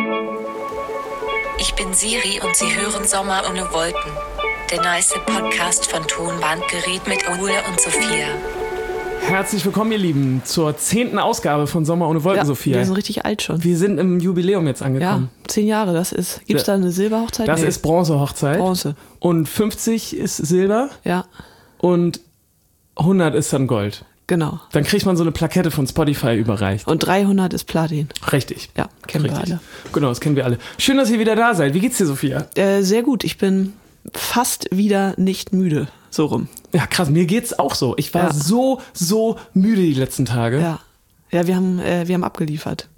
Ich bin Siri und Sie hören Sommer ohne Wolken. Der nice Podcast von Tonbandgerät mit Ole und Sophia. Herzlich willkommen, ihr Lieben, zur 10. Ausgabe von Sommer ohne Wolken, ja, Sophia. Wir sind richtig alt schon. Wir sind im Jubiläum jetzt angekommen. Ja, 10 Jahre, das ist. Gibt es da eine Silberhochzeit? Das ist Bronzehochzeit. Bronze. Und 50 ist Silber. Ja. Und 100 ist dann Gold. Genau. Dann kriegt man so eine Plakette von Spotify überreicht. Und 300 ist Platin. Richtig. Ja, kennen wir alle. Genau, das kennen wir alle. Schön, dass ihr wieder da seid. Wie geht's dir, Sophia? Sehr gut. Ich bin fast wieder nicht müde. So rum. Ja, krass. Mir geht's auch so. Ich war so müde die letzten Tage. Ja. Ja, wir haben abgeliefert.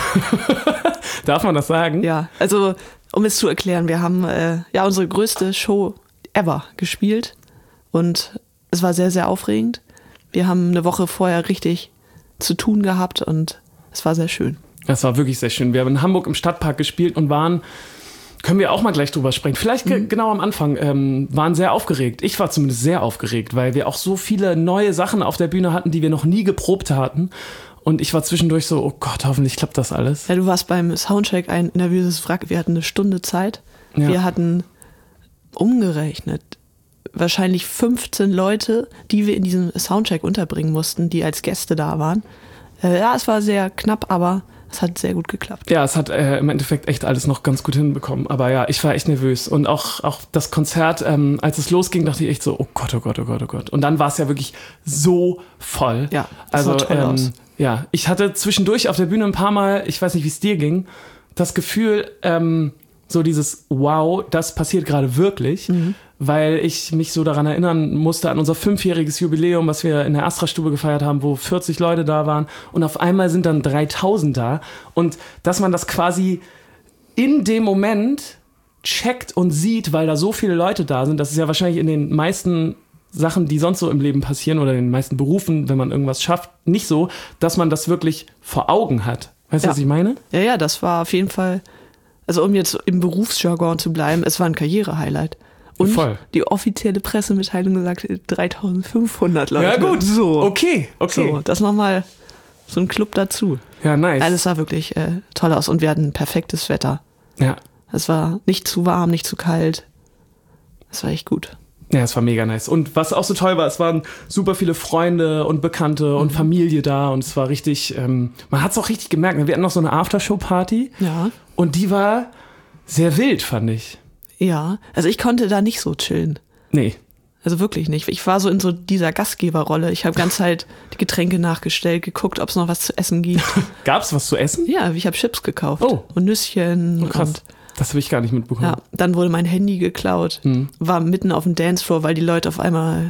Darf man das sagen? Ja, also um es zu erklären, wir haben unsere größte Show ever gespielt und es war sehr, sehr aufregend. Wir haben eine Woche vorher richtig zu tun gehabt und es war sehr schön. Das war wirklich sehr schön. Wir haben in Hamburg im Stadtpark gespielt und können wir auch mal gleich drüber sprechen, vielleicht genau am Anfang, waren sehr aufgeregt. Ich war zumindest sehr aufgeregt, weil wir auch so viele neue Sachen auf der Bühne hatten, die wir noch nie geprobt hatten. Und ich war zwischendurch so, oh Gott, hoffentlich klappt das alles. Ja, du warst beim Soundcheck ein nervöses Wrack. Wir hatten eine Stunde Zeit. Ja. Wir hatten umgerechnet wahrscheinlich 15 Leute, die wir in diesem Soundcheck unterbringen mussten, die als Gäste da waren. Es war sehr knapp, aber es hat sehr gut geklappt. Ja, es hat im Endeffekt echt alles noch ganz gut hinbekommen. Aber ja, ich war echt nervös. Und auch das Konzert, als es losging, dachte ich echt so, oh Gott, oh Gott, oh Gott, oh Gott. Und dann war es ja wirklich so voll. Ja, das sah toll aus. Ja, ich hatte zwischendurch auf der Bühne ein paar Mal, ich weiß nicht, wie es dir ging, das Gefühl, so dieses Wow, das passiert gerade wirklich, weil ich mich so daran erinnern musste an unser 5-jähriges Jubiläum, was wir in der Astra-Stube gefeiert haben, wo 40 Leute da waren und auf einmal sind dann 3000 da und dass man das quasi in dem Moment checkt und sieht, weil da so viele Leute da sind, das ist ja wahrscheinlich in den meisten Sachen, die sonst so im Leben passieren oder in den meisten Berufen, wenn man irgendwas schafft, nicht so, dass man das wirklich vor Augen hat. Weißt du, was ich meine? Ja, das war auf jeden Fall, also um jetzt im Berufsjargon zu bleiben, es war ein Karriere-Highlight. Und voll. Die offizielle Pressemitteilung sagt 3500 Leute. Ja gut, so. Okay. So, das nochmal so ein Club dazu. Ja, nice. Alles sah wirklich toll aus und wir hatten perfektes Wetter. Ja. Es war nicht zu warm, nicht zu kalt. Es war echt gut. Ja, es war mega nice. Und was auch so toll war, es waren super viele Freunde und Bekannte und Familie da und es war richtig, man hat es auch richtig gemerkt. Wir hatten noch so eine Aftershow-Party und die war sehr wild, fand ich. Ja, also ich konnte da nicht so chillen. Nee. Also wirklich nicht. Ich war so in so dieser Gastgeberrolle. Ich habe die ganze Zeit die Getränke nachgestellt, geguckt, ob es noch was zu essen gibt. Gab's was zu essen? Ja, ich habe Chips gekauft. Oh. Und Nüsschen. Oh, krass. Das habe ich gar nicht mitbekommen. Ja, dann wurde mein Handy geklaut. War mitten auf dem Dancefloor, weil die Leute auf einmal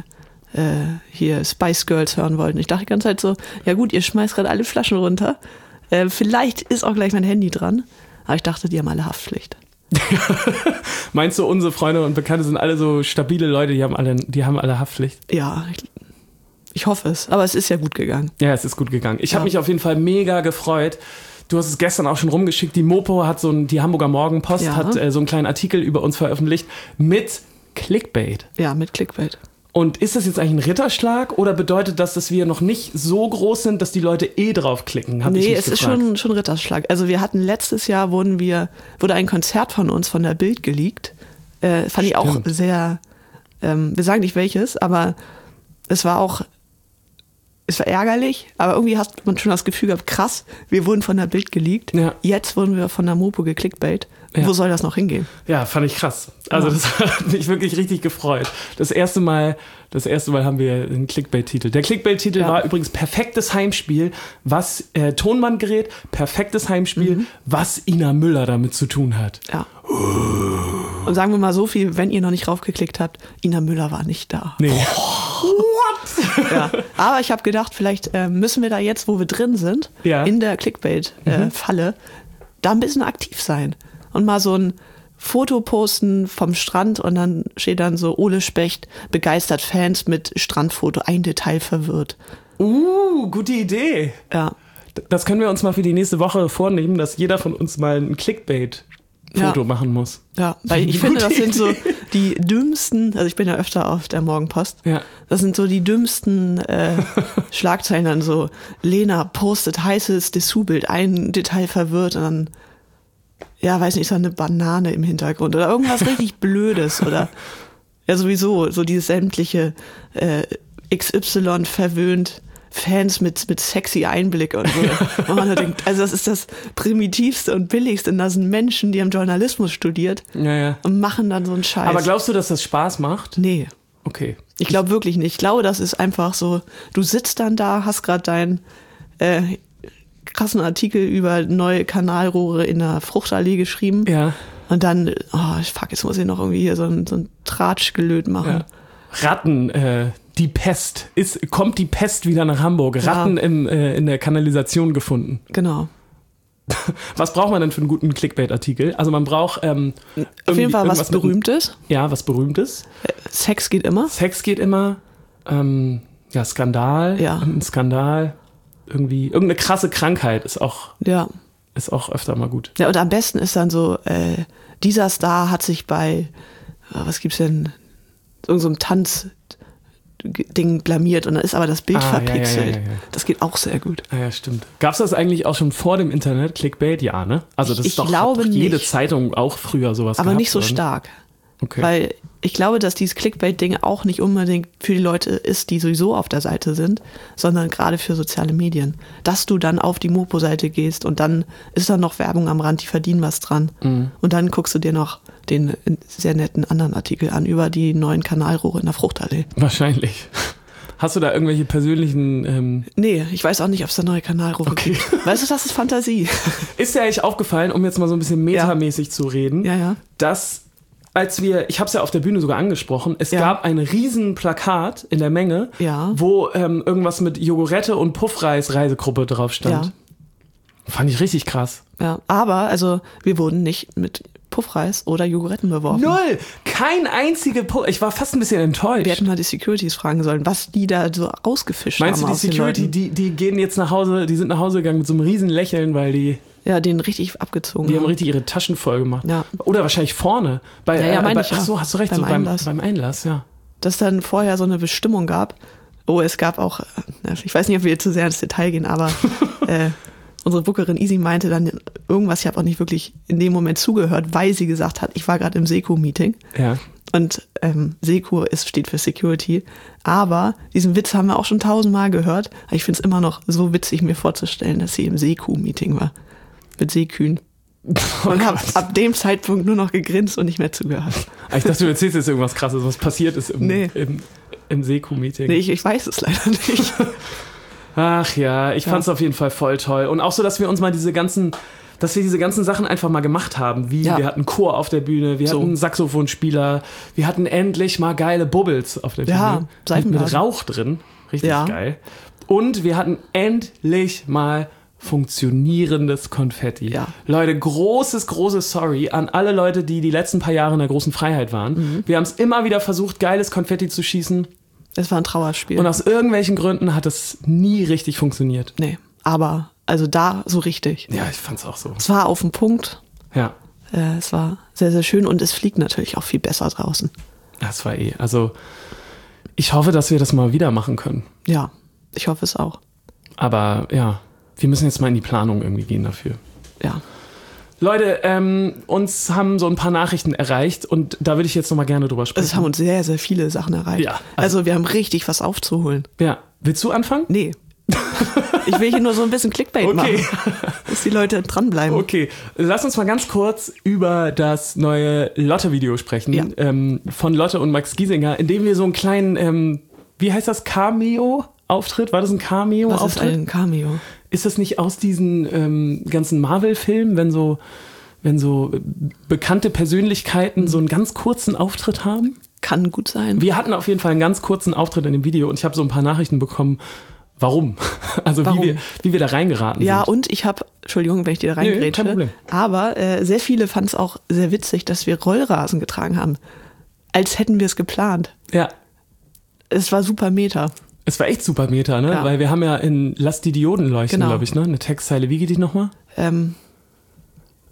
hier Spice Girls hören wollten. Ich dachte die ganze Zeit so, ja gut, ihr schmeißt gerade alle Flaschen runter. Vielleicht ist auch gleich mein Handy dran. Aber ich dachte, die haben alle Haftpflicht. Meinst du, unsere Freunde und Bekannte sind alle so stabile Leute, die haben alle Haftpflicht? Ja, ich hoffe es. Aber es ist ja gut gegangen. Ja, es ist gut gegangen. Ich habe mich auf jeden Fall mega gefreut. Du hast es gestern auch schon rumgeschickt. Die Mopo hat die Hamburger Morgenpost hat so einen kleinen Artikel über uns veröffentlicht mit Clickbait. Ja, mit Clickbait. Und ist das jetzt eigentlich ein Ritterschlag oder bedeutet das, dass wir noch nicht so groß sind, dass die Leute draufklicken? Nee, es ist schon Ritterschlag. Also wir hatten letztes Jahr, wurde ein Konzert von uns von der Bild geleakt. Fand ich auch sehr, wir sagen nicht welches, aber es war ärgerlich, aber irgendwie hat man schon das Gefühl gehabt, krass, wir wurden von der Bild geleakt. Ja. Jetzt wurden wir von der Mopo geklickbait. Ja. Wo soll das noch hingehen? Ja, fand ich krass. Also das hat mich wirklich richtig gefreut. Das erste Mal haben wir einen Clickbait-Titel. Der Clickbait-Titel war übrigens perfektes Heimspiel, was Tonbandgerät, perfektes Heimspiel, was Ina Müller damit zu tun hat. Ja. Und sagen wir mal so viel, wenn ihr noch nicht raufgeklickt habt, Ina Müller war nicht da. Nee. What? Ja. Aber ich habe gedacht, vielleicht müssen wir da jetzt, wo wir drin sind, in der Clickbait-Falle, da ein bisschen aktiv sein. Und mal so ein Foto posten vom Strand und dann steht dann so Ole Specht begeistert Fans mit Strandfoto, ein Detail verwirrt. Gute Idee. Ja. Das können wir uns mal für die nächste Woche vornehmen, dass jeder von uns mal ein Clickbait-Foto machen muss. Ja, weil ich finde, das sind so die dümmsten, also ich bin ja öfter auf der Morgenpost, das sind so die dümmsten Schlagzeilen dann so, Lena postet heißes Dessous-Bild, ein Detail verwirrt und dann ja, weiß nicht, so eine Banane im Hintergrund oder irgendwas richtig Blödes oder ja sowieso, so dieses sämtliche XY verwöhnt Fans mit sexy Einblick und so. Und man denkt, also das ist das Primitivste und Billigste. Und das sind Menschen, die haben Journalismus studiert und machen dann so einen Scheiß. Aber glaubst du, dass das Spaß macht? Nee. Okay. Ich glaube wirklich nicht. Ich glaube, das ist einfach so, du sitzt dann da, hast gerade deinen krassen Artikel über neue Kanalrohre in der Fruchtallee geschrieben. Ja. Und dann, fuck, jetzt muss ich noch irgendwie hier so ein Tratschgelöt machen. Ja. Ratten, die Pest. Kommt die Pest wieder nach Hamburg? Ratten in der Kanalisation gefunden. Genau. Was braucht man denn für einen guten Clickbait-Artikel? Also man braucht auf jeden Fall was Berühmtes. Ja, was Berühmtes. Sex geht immer. Sex geht immer. Skandal. Ja. Ein Skandal. Irgendeine krasse Krankheit ist auch öfter mal gut. Ja, und am besten ist dann so, dieser Star hat sich bei, was gibt's denn, irgendeinem Tanzding blamiert und dann ist aber das Bild verpixelt. Ja. Das geht auch sehr gut. Ja, stimmt. Gab's das eigentlich auch schon vor dem Internet, Clickbait? Ja, ne? Also das ist doch jede Zeitung auch früher sowas aber gehabt, nicht so oder? Stark. Okay. Weil ich glaube, dass dieses Clickbait-Ding auch nicht unbedingt für die Leute ist, die sowieso auf der Seite sind, sondern gerade für soziale Medien. Dass du dann auf die Mopo-Seite gehst und dann ist da noch Werbung am Rand, die verdienen was dran. Mhm. Und dann guckst du dir noch den sehr netten anderen Artikel an über die neuen Kanalrohre in der Fruchtallee. Wahrscheinlich. Hast du da irgendwelche persönlichen... Nee, ich weiß auch nicht, ob es da neue Kanalrohre gibt. Weißt du, das ist Fantasie. Ist dir eigentlich aufgefallen, um jetzt mal so ein bisschen metamäßig zu reden, dass ich habe es ja auf der Bühne sogar angesprochen, es gab ein riesen Plakat in der Menge, wo irgendwas mit Jogurette und Puffreis-Reisegruppe drauf stand. Ja. Fand ich richtig krass. Ja, aber also wir wurden nicht mit Puffreis oder Joguretten beworfen. Null! Kein einziger ich war fast ein bisschen enttäuscht. Wir hätten mal die Securities fragen sollen, was die da so rausgefischt haben. Meinst du, die Security, die gehen jetzt nach Hause, die sind nach Hause gegangen mit so einem riesen Lächeln, weil die... Ja, den richtig abgezogen. Die haben richtig ihre Taschen voll gemacht. Ja. Oder wahrscheinlich vorne. Ach so, hast du recht, beim Einlass, ja. Dass dann vorher so eine Bestimmung gab. Oh, es gab auch, ich weiß nicht, ob wir zu sehr ins Detail gehen, aber unsere Bookerin Easy meinte dann irgendwas, ich habe auch nicht wirklich in dem Moment zugehört, weil sie gesagt hat, ich war gerade im SECO-Meeting. Ja. Und SECO steht für Security. Aber diesen Witz haben wir auch schon 1000-mal gehört. Aber ich finde es immer noch so witzig, mir vorzustellen, dass sie im SECO-Meeting war. Mit Seekühen. Und habe ab dem Zeitpunkt nur noch gegrinst und nicht mehr zugehört. Ich dachte, du erzählst jetzt irgendwas Krasses, was passiert ist im Seekuh-Meeting. Nee, ich weiß es leider nicht. Ach ja, ich fand es auf jeden Fall voll toll. Und auch so, dass wir uns mal diese ganzen Sachen einfach mal gemacht haben. Wir hatten Chor auf der Bühne, wir hatten einen Saxophonspieler, wir hatten endlich mal geile Bubbles auf der Bühne. Mit Rauch drin. Richtig geil. Und wir hatten endlich mal funktionierendes Konfetti. Ja. Leute, großes Sorry an alle Leute, die letzten paar Jahre in der großen Freiheit waren. Mhm. Wir haben es immer wieder versucht, geiles Konfetti zu schießen. Es war ein Trauerspiel. Und aus irgendwelchen Gründen hat es nie richtig funktioniert. Nee, aber also da so richtig. Ja, ich fand's auch so. Es war auf den Punkt. Ja. Es war sehr, sehr schön und es fliegt natürlich auch viel besser draußen. Das war also ich hoffe, dass wir das mal wieder machen können. Ja, ich hoffe es auch. Aber ja, wir müssen jetzt mal in die Planung irgendwie gehen dafür. Ja. Leute, uns haben so ein paar Nachrichten erreicht und da würde ich jetzt noch mal gerne drüber sprechen. Es haben uns sehr, sehr viele Sachen erreicht. Ja, also wir haben richtig was aufzuholen. Ja. Willst du anfangen? Nee. Ich will hier nur so ein bisschen Clickbait machen, dass die Leute dranbleiben. Okay, lass uns mal ganz kurz über das neue Lotte-Video sprechen, von Lotte und Max Giesinger, in dem wir so einen kleinen, wie heißt das, Cameo-Auftritt? War das ein Cameo-Auftritt? Was ist ein Cameo? Ist das nicht aus diesen ganzen Marvel-Filmen, wenn so bekannte Persönlichkeiten so einen ganz kurzen Auftritt haben? Kann gut sein. Wir hatten auf jeden Fall einen ganz kurzen Auftritt in dem Video und ich habe so ein paar Nachrichten bekommen, warum? Also warum? Wie wir da reingeraten sind. Ja, und ich habe, Entschuldigung, wenn ich dir da reingrätsche, kein Problem. Aber sehr viele fanden es auch sehr witzig, dass wir Rollrasen getragen haben. Als hätten wir es geplant. Ja. Es war super Meta. Es war echt super Meta, ne? Ja. Weil wir haben ja in Lass die Dioden leuchten, glaube ich, ne? Eine Textzeile. Wie geht die nochmal?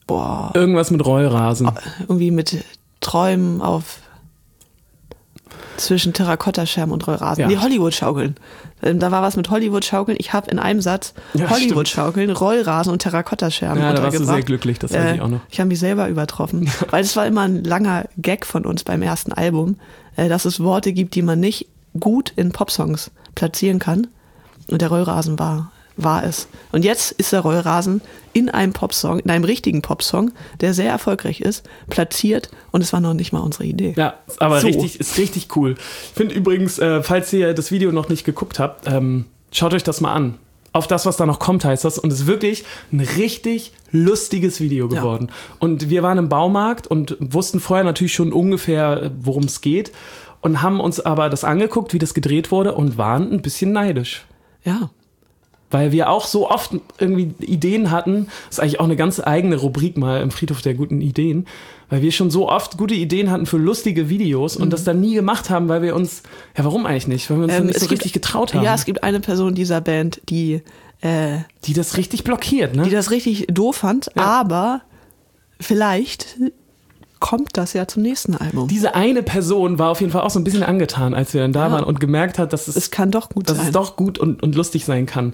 Irgendwas mit Rollrasen. Irgendwie mit Träumen auf... Zwischen Terrakottascherben und Rollrasen. Ja. Die Hollywood-Schaukeln. Da war was mit Hollywood-Schaukeln. Ich habe in einem Satz Hollywood-Schaukeln, Rollrasen und Terrakottascherben untergebracht. Da warst du sehr glücklich, das weiß ich auch noch. Ich habe mich selber übertroffen. Weil es war immer ein langer Gag von uns beim ersten Album, dass es Worte gibt, die man nicht gut in Popsongs platzieren kann. Und der Rollrasen war es. Und jetzt ist der Rollrasen in einem Popsong, in einem richtigen Popsong, der sehr erfolgreich ist, platziert und es war noch nicht mal unsere Idee. Ja, aber ist richtig cool. Ich finde übrigens, falls ihr das Video noch nicht geguckt habt, schaut euch das mal an. Auf das, was da noch kommt, heißt das. Und es ist wirklich ein richtig lustiges Video geworden. Ja. Und wir waren im Baumarkt und wussten vorher natürlich schon ungefähr, worum es geht. Und haben uns aber das angeguckt, wie das gedreht wurde und waren ein bisschen neidisch. Ja. Weil wir auch so oft irgendwie Ideen hatten, das ist eigentlich auch eine ganz eigene Rubrik mal im Friedhof der guten Ideen, weil wir schon so oft gute Ideen hatten für lustige Videos und das dann nie gemacht haben, weil wir uns, warum eigentlich nicht? Weil wir uns nicht so richtig getraut haben. Ja, es gibt eine Person dieser Band, die das richtig blockiert, ne? Die das richtig doof fand, aber vielleicht kommt das ja zum nächsten Album. Diese eine Person war auf jeden Fall auch so ein bisschen angetan, als wir dann da waren und gemerkt hat, dass es kann doch gut sein. Dass es doch gut und lustig sein kann.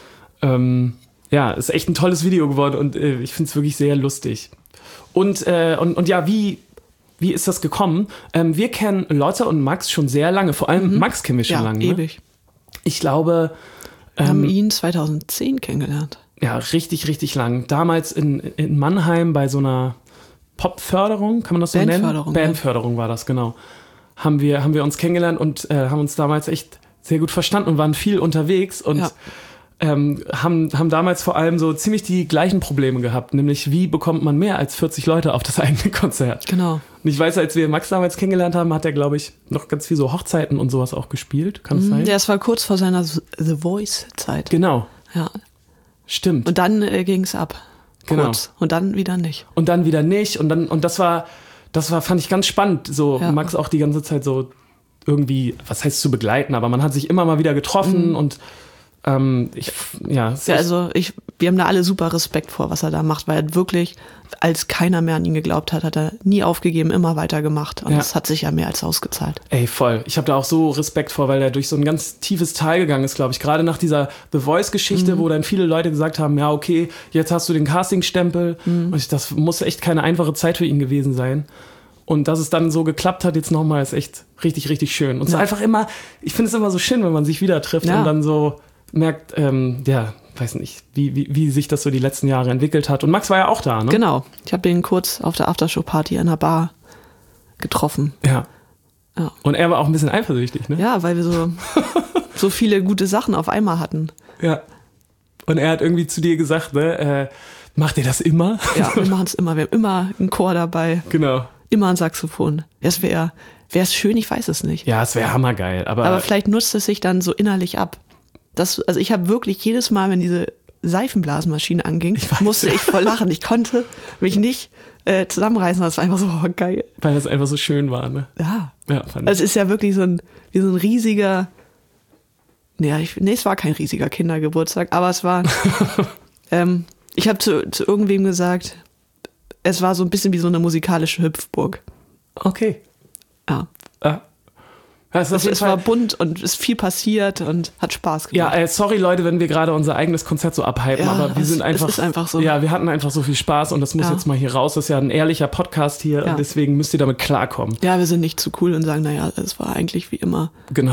Ist echt ein tolles Video geworden und ich finde es wirklich sehr lustig. Und ja, wie ist das gekommen? Wir kennen Lotte und Max schon sehr lange. Vor allem Max kennen wir schon lange. Ewig. Ne? Ich glaube... Wir haben ihn 2010 kennengelernt. Ja, richtig, richtig lang. Damals in Mannheim bei so einer Popförderung, kann man das so nennen? Bandförderung war das, genau. Haben wir uns kennengelernt und haben uns damals echt sehr gut verstanden und waren viel unterwegs und haben damals vor allem so ziemlich die gleichen Probleme gehabt, nämlich wie bekommt man mehr als 40 Leute auf das eigene Konzert. Genau. Und ich weiß, als wir Max damals kennengelernt haben, hat er, glaube ich, noch ganz viel so Hochzeiten und sowas auch gespielt. Kann es sein? Ja, es war kurz vor seiner The Voice-Zeit. Genau. Ja. Stimmt. Und dann ging es ab. Genau. Kurz. Und dann wieder nicht. Und das war, fand ich ganz spannend, so Max auch die ganze Zeit so irgendwie, was heißt zu begleiten, aber man hat sich immer mal wieder getroffen und wir haben da alle super Respekt vor, was er da macht, weil er wirklich, als keiner mehr an ihn geglaubt hat, hat er nie aufgegeben, immer weitergemacht und das hat sich ja mehr als ausgezahlt. Ey, voll. Ich habe da auch so Respekt vor, weil er durch so ein ganz tiefes Tal gegangen ist, glaube ich. Gerade nach dieser The Voice-Geschichte, wo dann viele Leute gesagt haben, ja, okay, jetzt hast du den Casting-Stempel. Und das muss echt keine einfache Zeit für ihn gewesen sein. Und dass es dann so geklappt hat jetzt nochmal, ist echt richtig, richtig schön. Und es ist einfach immer, ich finde es immer so schön, wenn man sich wieder trifft und dann so merkt, weiß nicht, wie sich das so die letzten Jahre entwickelt hat. Und Max war ja auch da, ne? Genau. Ich habe ihn kurz auf der Aftershow-Party in einer Bar getroffen. Ja. Und er war auch ein bisschen eifersüchtig, ne? Ja, weil wir so viele gute Sachen auf einmal hatten. Ja. Und er hat irgendwie zu dir gesagt, ne, macht ihr das immer? Ja, wir machen es immer. Wir haben immer einen Chor dabei. Genau. Immer ein Saxophon. Es wäre es schön, ich weiß es nicht. Ja, es wäre hammergeil. Aber vielleicht nutzt es sich dann so innerlich ab. Also ich habe wirklich jedes Mal, wenn diese Seifenblasmaschine anging, musste ich voll lachen. Ich konnte mich nicht zusammenreißen. Das war einfach so geil. Weil das einfach so schön war, ne? Ja. Fand ich. Es ist ja wirklich wie so ein riesiger, es war kein riesiger Kindergeburtstag, aber es war, ich habe zu irgendwem gesagt, es war so ein bisschen wie so eine musikalische Hüpfburg. Okay. Ja. Es war bunt und es ist viel passiert und hat Spaß gemacht. Ja, sorry Leute, wenn wir gerade unser eigenes Konzert so abhypen, aber wir sind einfach... Es ist einfach so. Ja, wir hatten einfach so viel Spaß und das muss jetzt mal hier raus. Das ist ja ein ehrlicher Podcast hier und deswegen müsst ihr damit klarkommen. Ja, wir sind nicht zu cool und sagen, es war eigentlich wie immer. Genau.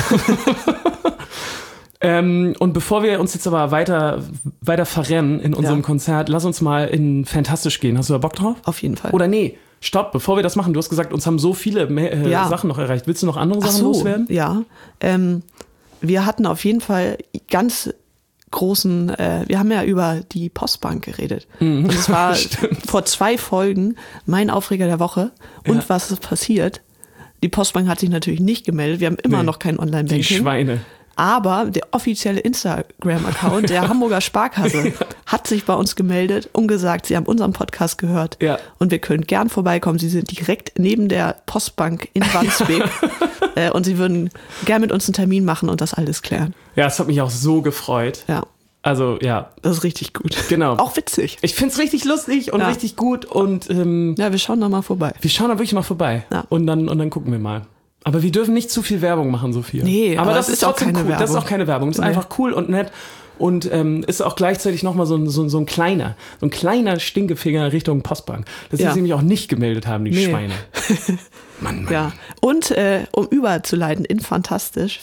Und bevor wir uns jetzt aber weiter verrennen in unserem Konzert, lass uns mal in Fantastisch gehen. Hast du da Bock drauf? Auf jeden Fall. Oder nee, stopp, bevor wir das machen, du hast gesagt, uns haben so viele Sachen noch erreicht. Willst du noch andere Sachen loswerden? Ja, wir hatten auf jeden Fall ganz großen, wir haben ja über die Postbank geredet. Und es war vor 2 Folgen mein Aufreger der Woche. Und was ist passiert? Die Postbank hat sich natürlich nicht gemeldet. Wir haben immer noch kein Online-Banking. Die Schweine. Aber der offizielle Instagram-Account der Hamburger Sparkasse hat sich bei uns gemeldet und gesagt, sie haben unseren Podcast gehört und wir können gern vorbeikommen. Sie sind direkt neben der Postbank in Wandsbek und sie würden gern mit uns einen Termin machen und das alles klären. Ja, es hat mich auch so gefreut. Ja. Also, ja. Das ist richtig gut. Genau. Auch witzig. Ich find's richtig lustig und richtig gut und wir schauen da mal vorbei. Wir schauen da wirklich mal vorbei. Ja. Und dann gucken wir mal. Aber wir dürfen nicht zu viel Werbung machen, Sophia. Nee, aber das ist auch keine cool. Werbung. Das ist auch keine Werbung. Das ist einfach cool und nett. Und ist auch gleichzeitig nochmal so ein kleiner Stinkefinger Richtung Postbank. Dass sie sich nämlich auch nicht gemeldet haben, die Schweine. Mann. Ja. Und um überzuleiten in fantastisch,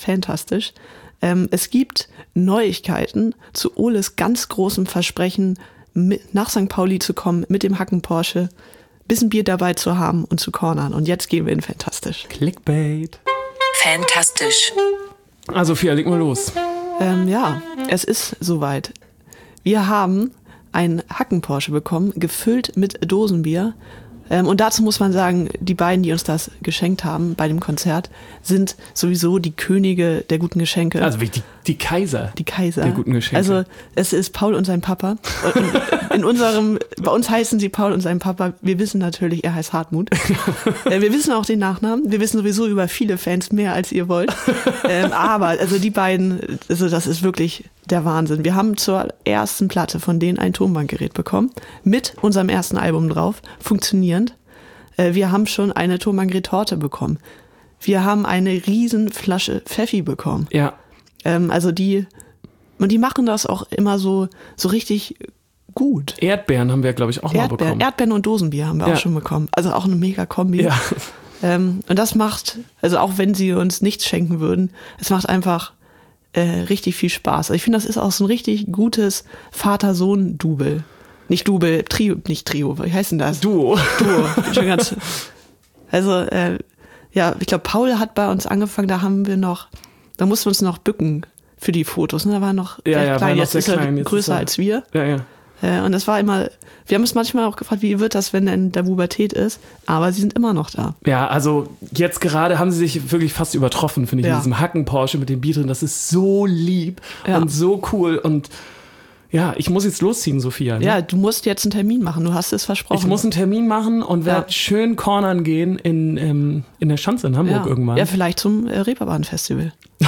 es gibt Neuigkeiten zu Oles ganz großem Versprechen, nach St. Pauli zu kommen mit dem Hacken-Porsche, bisschen Bier dabei zu haben und zu cornern. Und jetzt gehen wir in fantastisch. Clickbait. Fantastisch. Also Sophia, leg mal los. Ja, es ist soweit. Wir haben einen Hacken-Porsche bekommen, gefüllt mit Dosenbier. Und dazu muss man sagen, die beiden, die uns das geschenkt haben bei dem Konzert, sind sowieso die Könige der guten Geschenke. Also wie die Kaiser. Die Kaiser. Der guten Geschenke. Also es ist Paul und sein Papa. Und bei uns heißen sie Paul und sein Papa. Wir wissen natürlich, er heißt Hartmut. Wir wissen auch den Nachnamen. Wir wissen sowieso über viele Fans mehr, als ihr wollt. Aber also die beiden, also das ist wirklich der Wahnsinn. Wir haben zur ersten Platte von denen ein Tonbandgerät bekommen, mit unserem ersten Album drauf, funktionierend. Wir haben schon eine Tonbandgerät-Torte bekommen. Wir haben eine riesen Flasche Pfeffi bekommen. Ja. Also die machen das auch immer so richtig gut. Erdbeeren haben wir, glaube ich, auch mal bekommen. Erdbeeren und Dosenbier haben wir auch schon bekommen. Also auch eine mega Kombi. Ja. Und das macht, also auch wenn sie uns nichts schenken würden, es macht einfach richtig viel Spaß. Also ich finde, das ist auch so ein richtig gutes Vater-Sohn-Double. Nicht Double, Trio, nicht Trio, wie heißt denn das? Duo. Schon ganz, also, ja, ich glaube, Paul hat bei uns angefangen, da mussten wir uns noch bücken für die Fotos. Ne? Da war noch recht klein, jetzt ist er größer als wir. Ja. Und das war immer, wir haben uns manchmal auch gefragt, wie wird das, wenn er in der Pubertät ist? Aber sie sind immer noch da. Ja, also jetzt gerade haben sie sich wirklich fast übertroffen, finde ich, in diesem Hacken-Porsche mit dem Bier drin. Das ist so lieb und so cool. Und ja, ich muss jetzt losziehen, Sophia. Ne? Ja, du musst jetzt einen Termin machen, du hast es versprochen. Ich muss einen Termin machen und werde schön cornern gehen in der Schanze in Hamburg irgendwann. Ja, vielleicht zum Reeperbahn-Festival.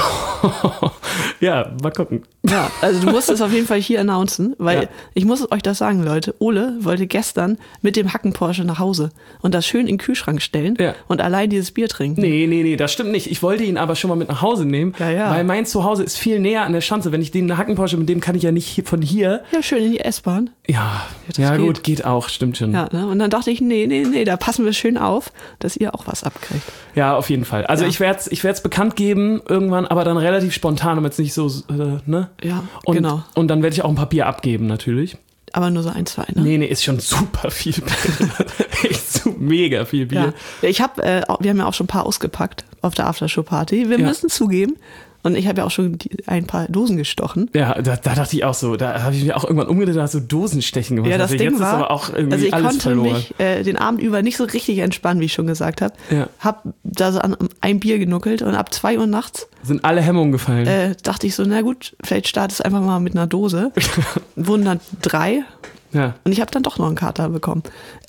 Ja, mal gucken. Ja, also du musst es auf jeden Fall hier announcen, weil ich muss euch das sagen, Leute. Ole wollte gestern mit dem Hacken-Porsche nach Hause und das schön in den Kühlschrank stellen und allein dieses Bier trinken. Nee, das stimmt nicht. Ich wollte ihn aber schon mal mit nach Hause nehmen, weil mein Zuhause ist viel näher an der Schanze. Wenn ich den Hacken-Porsche, mit dem kann ich ja nicht von hier. Ja, schön in die S-Bahn. Ja, gut, geht auch, stimmt schon. Ja, ne? Und dann dachte ich, nee, da passen wir schön auf, dass ihr auch was abkriegt. Ja, auf jeden Fall. Also ich werd's bekannt geben irgendwann, aber dann relativ spontan, damit es nicht so, ne? Ja, genau. Und dann werde ich auch ein Papier abgeben, natürlich. Aber nur so 1, 2, ne? Nee, ist schon super viel Bier. Echt so mega viel Bier. Ja. Wir haben ja auch schon ein paar ausgepackt auf der Aftershow-Party. Wir müssen zugeben, und ich habe ja auch schon ein paar Dosen gestochen. Ja, da dachte ich auch so, da habe ich mir auch irgendwann umgedreht, da hast du Dosenstechen gemacht. Ja, das Ding jetzt war, ist aber auch irgendwie also ich alles konnte verloren. mich den Abend über nicht so richtig entspannen, wie ich schon gesagt habe. Ja. Hab da so an ein Bier genuckelt und ab 2 Uhr nachts sind alle Hemmungen gefallen. Dachte ich so, na gut, vielleicht startest du einfach mal mit einer Dose. Wurden dann 3. Ja. Und ich habe dann doch noch einen Kater bekommen.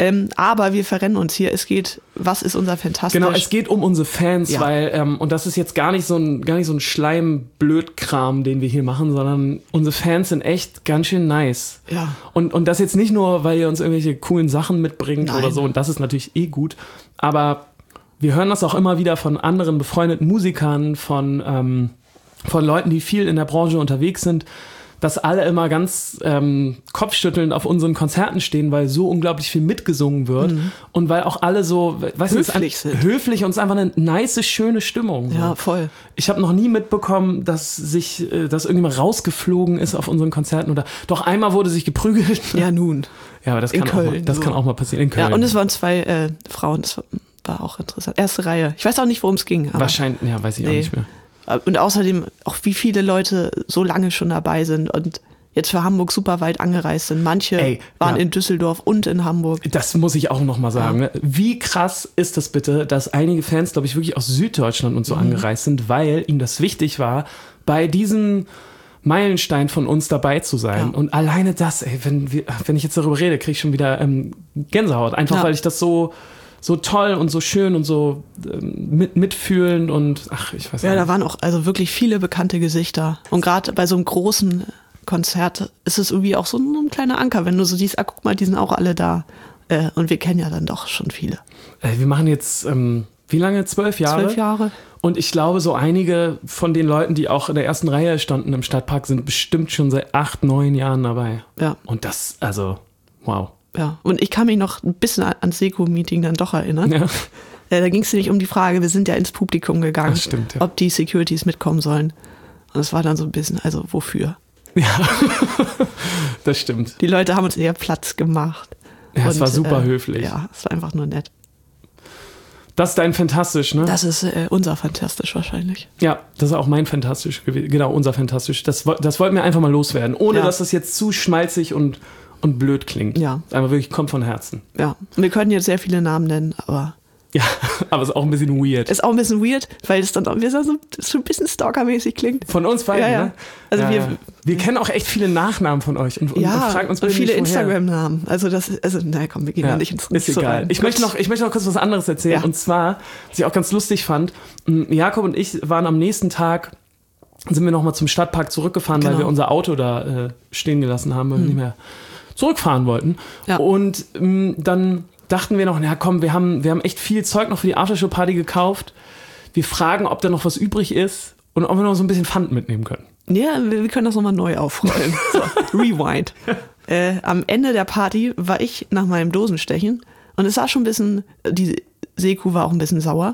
Aber wir verrennen uns hier. Es geht, was ist unser Fantastisch? Genau, es geht um unsere Fans, weil, und das ist jetzt gar nicht so ein Schleim-Blödkram, den wir hier machen, sondern unsere Fans sind echt ganz schön nice. Ja. Und das jetzt nicht nur, weil ihr uns irgendwelche coolen Sachen mitbringt oder so, und das ist natürlich gut, aber wir hören das auch immer wieder von anderen befreundeten Musikern, von Leuten, die viel in der Branche unterwegs sind, dass alle immer ganz kopfschüttelnd auf unseren Konzerten stehen, weil so unglaublich viel mitgesungen wird und weil auch alle so, weißt du, höflich und es ist einfach eine nice, schöne Stimmung. So. Ja, voll. Ich habe noch nie mitbekommen, dass irgendjemand rausgeflogen ist auf unseren Konzerten oder doch einmal wurde sich geprügelt. Ja, nun. Ja, aber das kann auch mal passieren in Köln. Ja, und es waren 2 Frauen, das war auch interessant. Erste Reihe. Ich weiß auch nicht, worum es ging. Aber wahrscheinlich, ja, weiß ich auch nicht mehr. Und außerdem auch, wie viele Leute so lange schon dabei sind und jetzt für Hamburg super weit angereist sind. Manche waren in Düsseldorf und in Hamburg. Das muss ich auch noch mal sagen. Ja. Wie krass ist das bitte, dass einige Fans, glaube ich, wirklich aus Süddeutschland und so angereist sind, weil ihnen das wichtig war, bei diesem Meilenstein von uns dabei zu sein. Ja. Und alleine das, wenn ich jetzt darüber rede, kriege ich schon wieder Gänsehaut. Einfach weil ich das so toll und so schön und so mitfühlend und ich weiß nicht. Ja, da waren auch also wirklich viele bekannte Gesichter. Und gerade bei so einem großen Konzert ist es irgendwie auch so ein kleiner Anker, wenn du so siehst, guck mal, die sind auch alle da. Und wir kennen ja dann doch schon viele. Wir machen jetzt wie lange? 12 Jahre? 12 Jahre. Und ich glaube, so einige von den Leuten, die auch in der ersten Reihe standen im Stadtpark, sind bestimmt schon seit 8, 9 Jahren dabei. Ja. Und das, also, wow. Ja, und ich kann mich noch ein bisschen ans Seko-Meeting dann doch erinnern. Ja. Da ging es nämlich um die Frage, wir sind ja ins Publikum gegangen, Das stimmt, ja. ob die Securities mitkommen sollen. Und es war dann so ein bisschen, also wofür? Ja, das stimmt. Die Leute haben uns eher Platz gemacht. Ja, es war super höflich. Ja, es war einfach nur nett. Das ist dein Fantastisch, ne? Das ist unser Fantastisch wahrscheinlich. Ja, das ist auch mein Fantastisch gewesen. Genau, unser Fantastisch. Das wollten wir einfach mal loswerden, ohne dass das jetzt zu schmalzig und blöd klingt. Ja. Einfach wirklich kommt von Herzen. Ja, und wir können jetzt sehr viele Namen nennen, aber... Ja, aber es ist auch ein bisschen weird. Ist auch ein bisschen weird, weil es dann auch so ein bisschen stalkermäßig klingt. Von uns beiden, ja. ne? Also wir kennen auch echt viele Nachnamen von euch und fragen uns und viele nicht, woher. Instagram-Namen. Naja, komm, wir gehen ja nicht ins Ist egal. rein. Ich möchte noch kurz was anderes erzählen. Ja. Und zwar, was ich auch ganz lustig fand, Jakob und ich waren am nächsten Tag, sind wir nochmal zum Stadtpark zurückgefahren, weil wir unser Auto da stehen gelassen haben, weil wir nicht mehr zurückfahren wollten. Ja. Und dann dachten wir noch, na komm, wir haben echt viel Zeug noch für die Aftershow-Party gekauft. Wir fragen, ob da noch was übrig ist und ob wir noch so ein bisschen Pfand mitnehmen können. Ja, wir können das nochmal neu aufrollen. So, Rewind. Am Ende der Party war ich nach meinem Dosenstechen und es war schon ein bisschen, die Seekuh war auch ein bisschen sauer.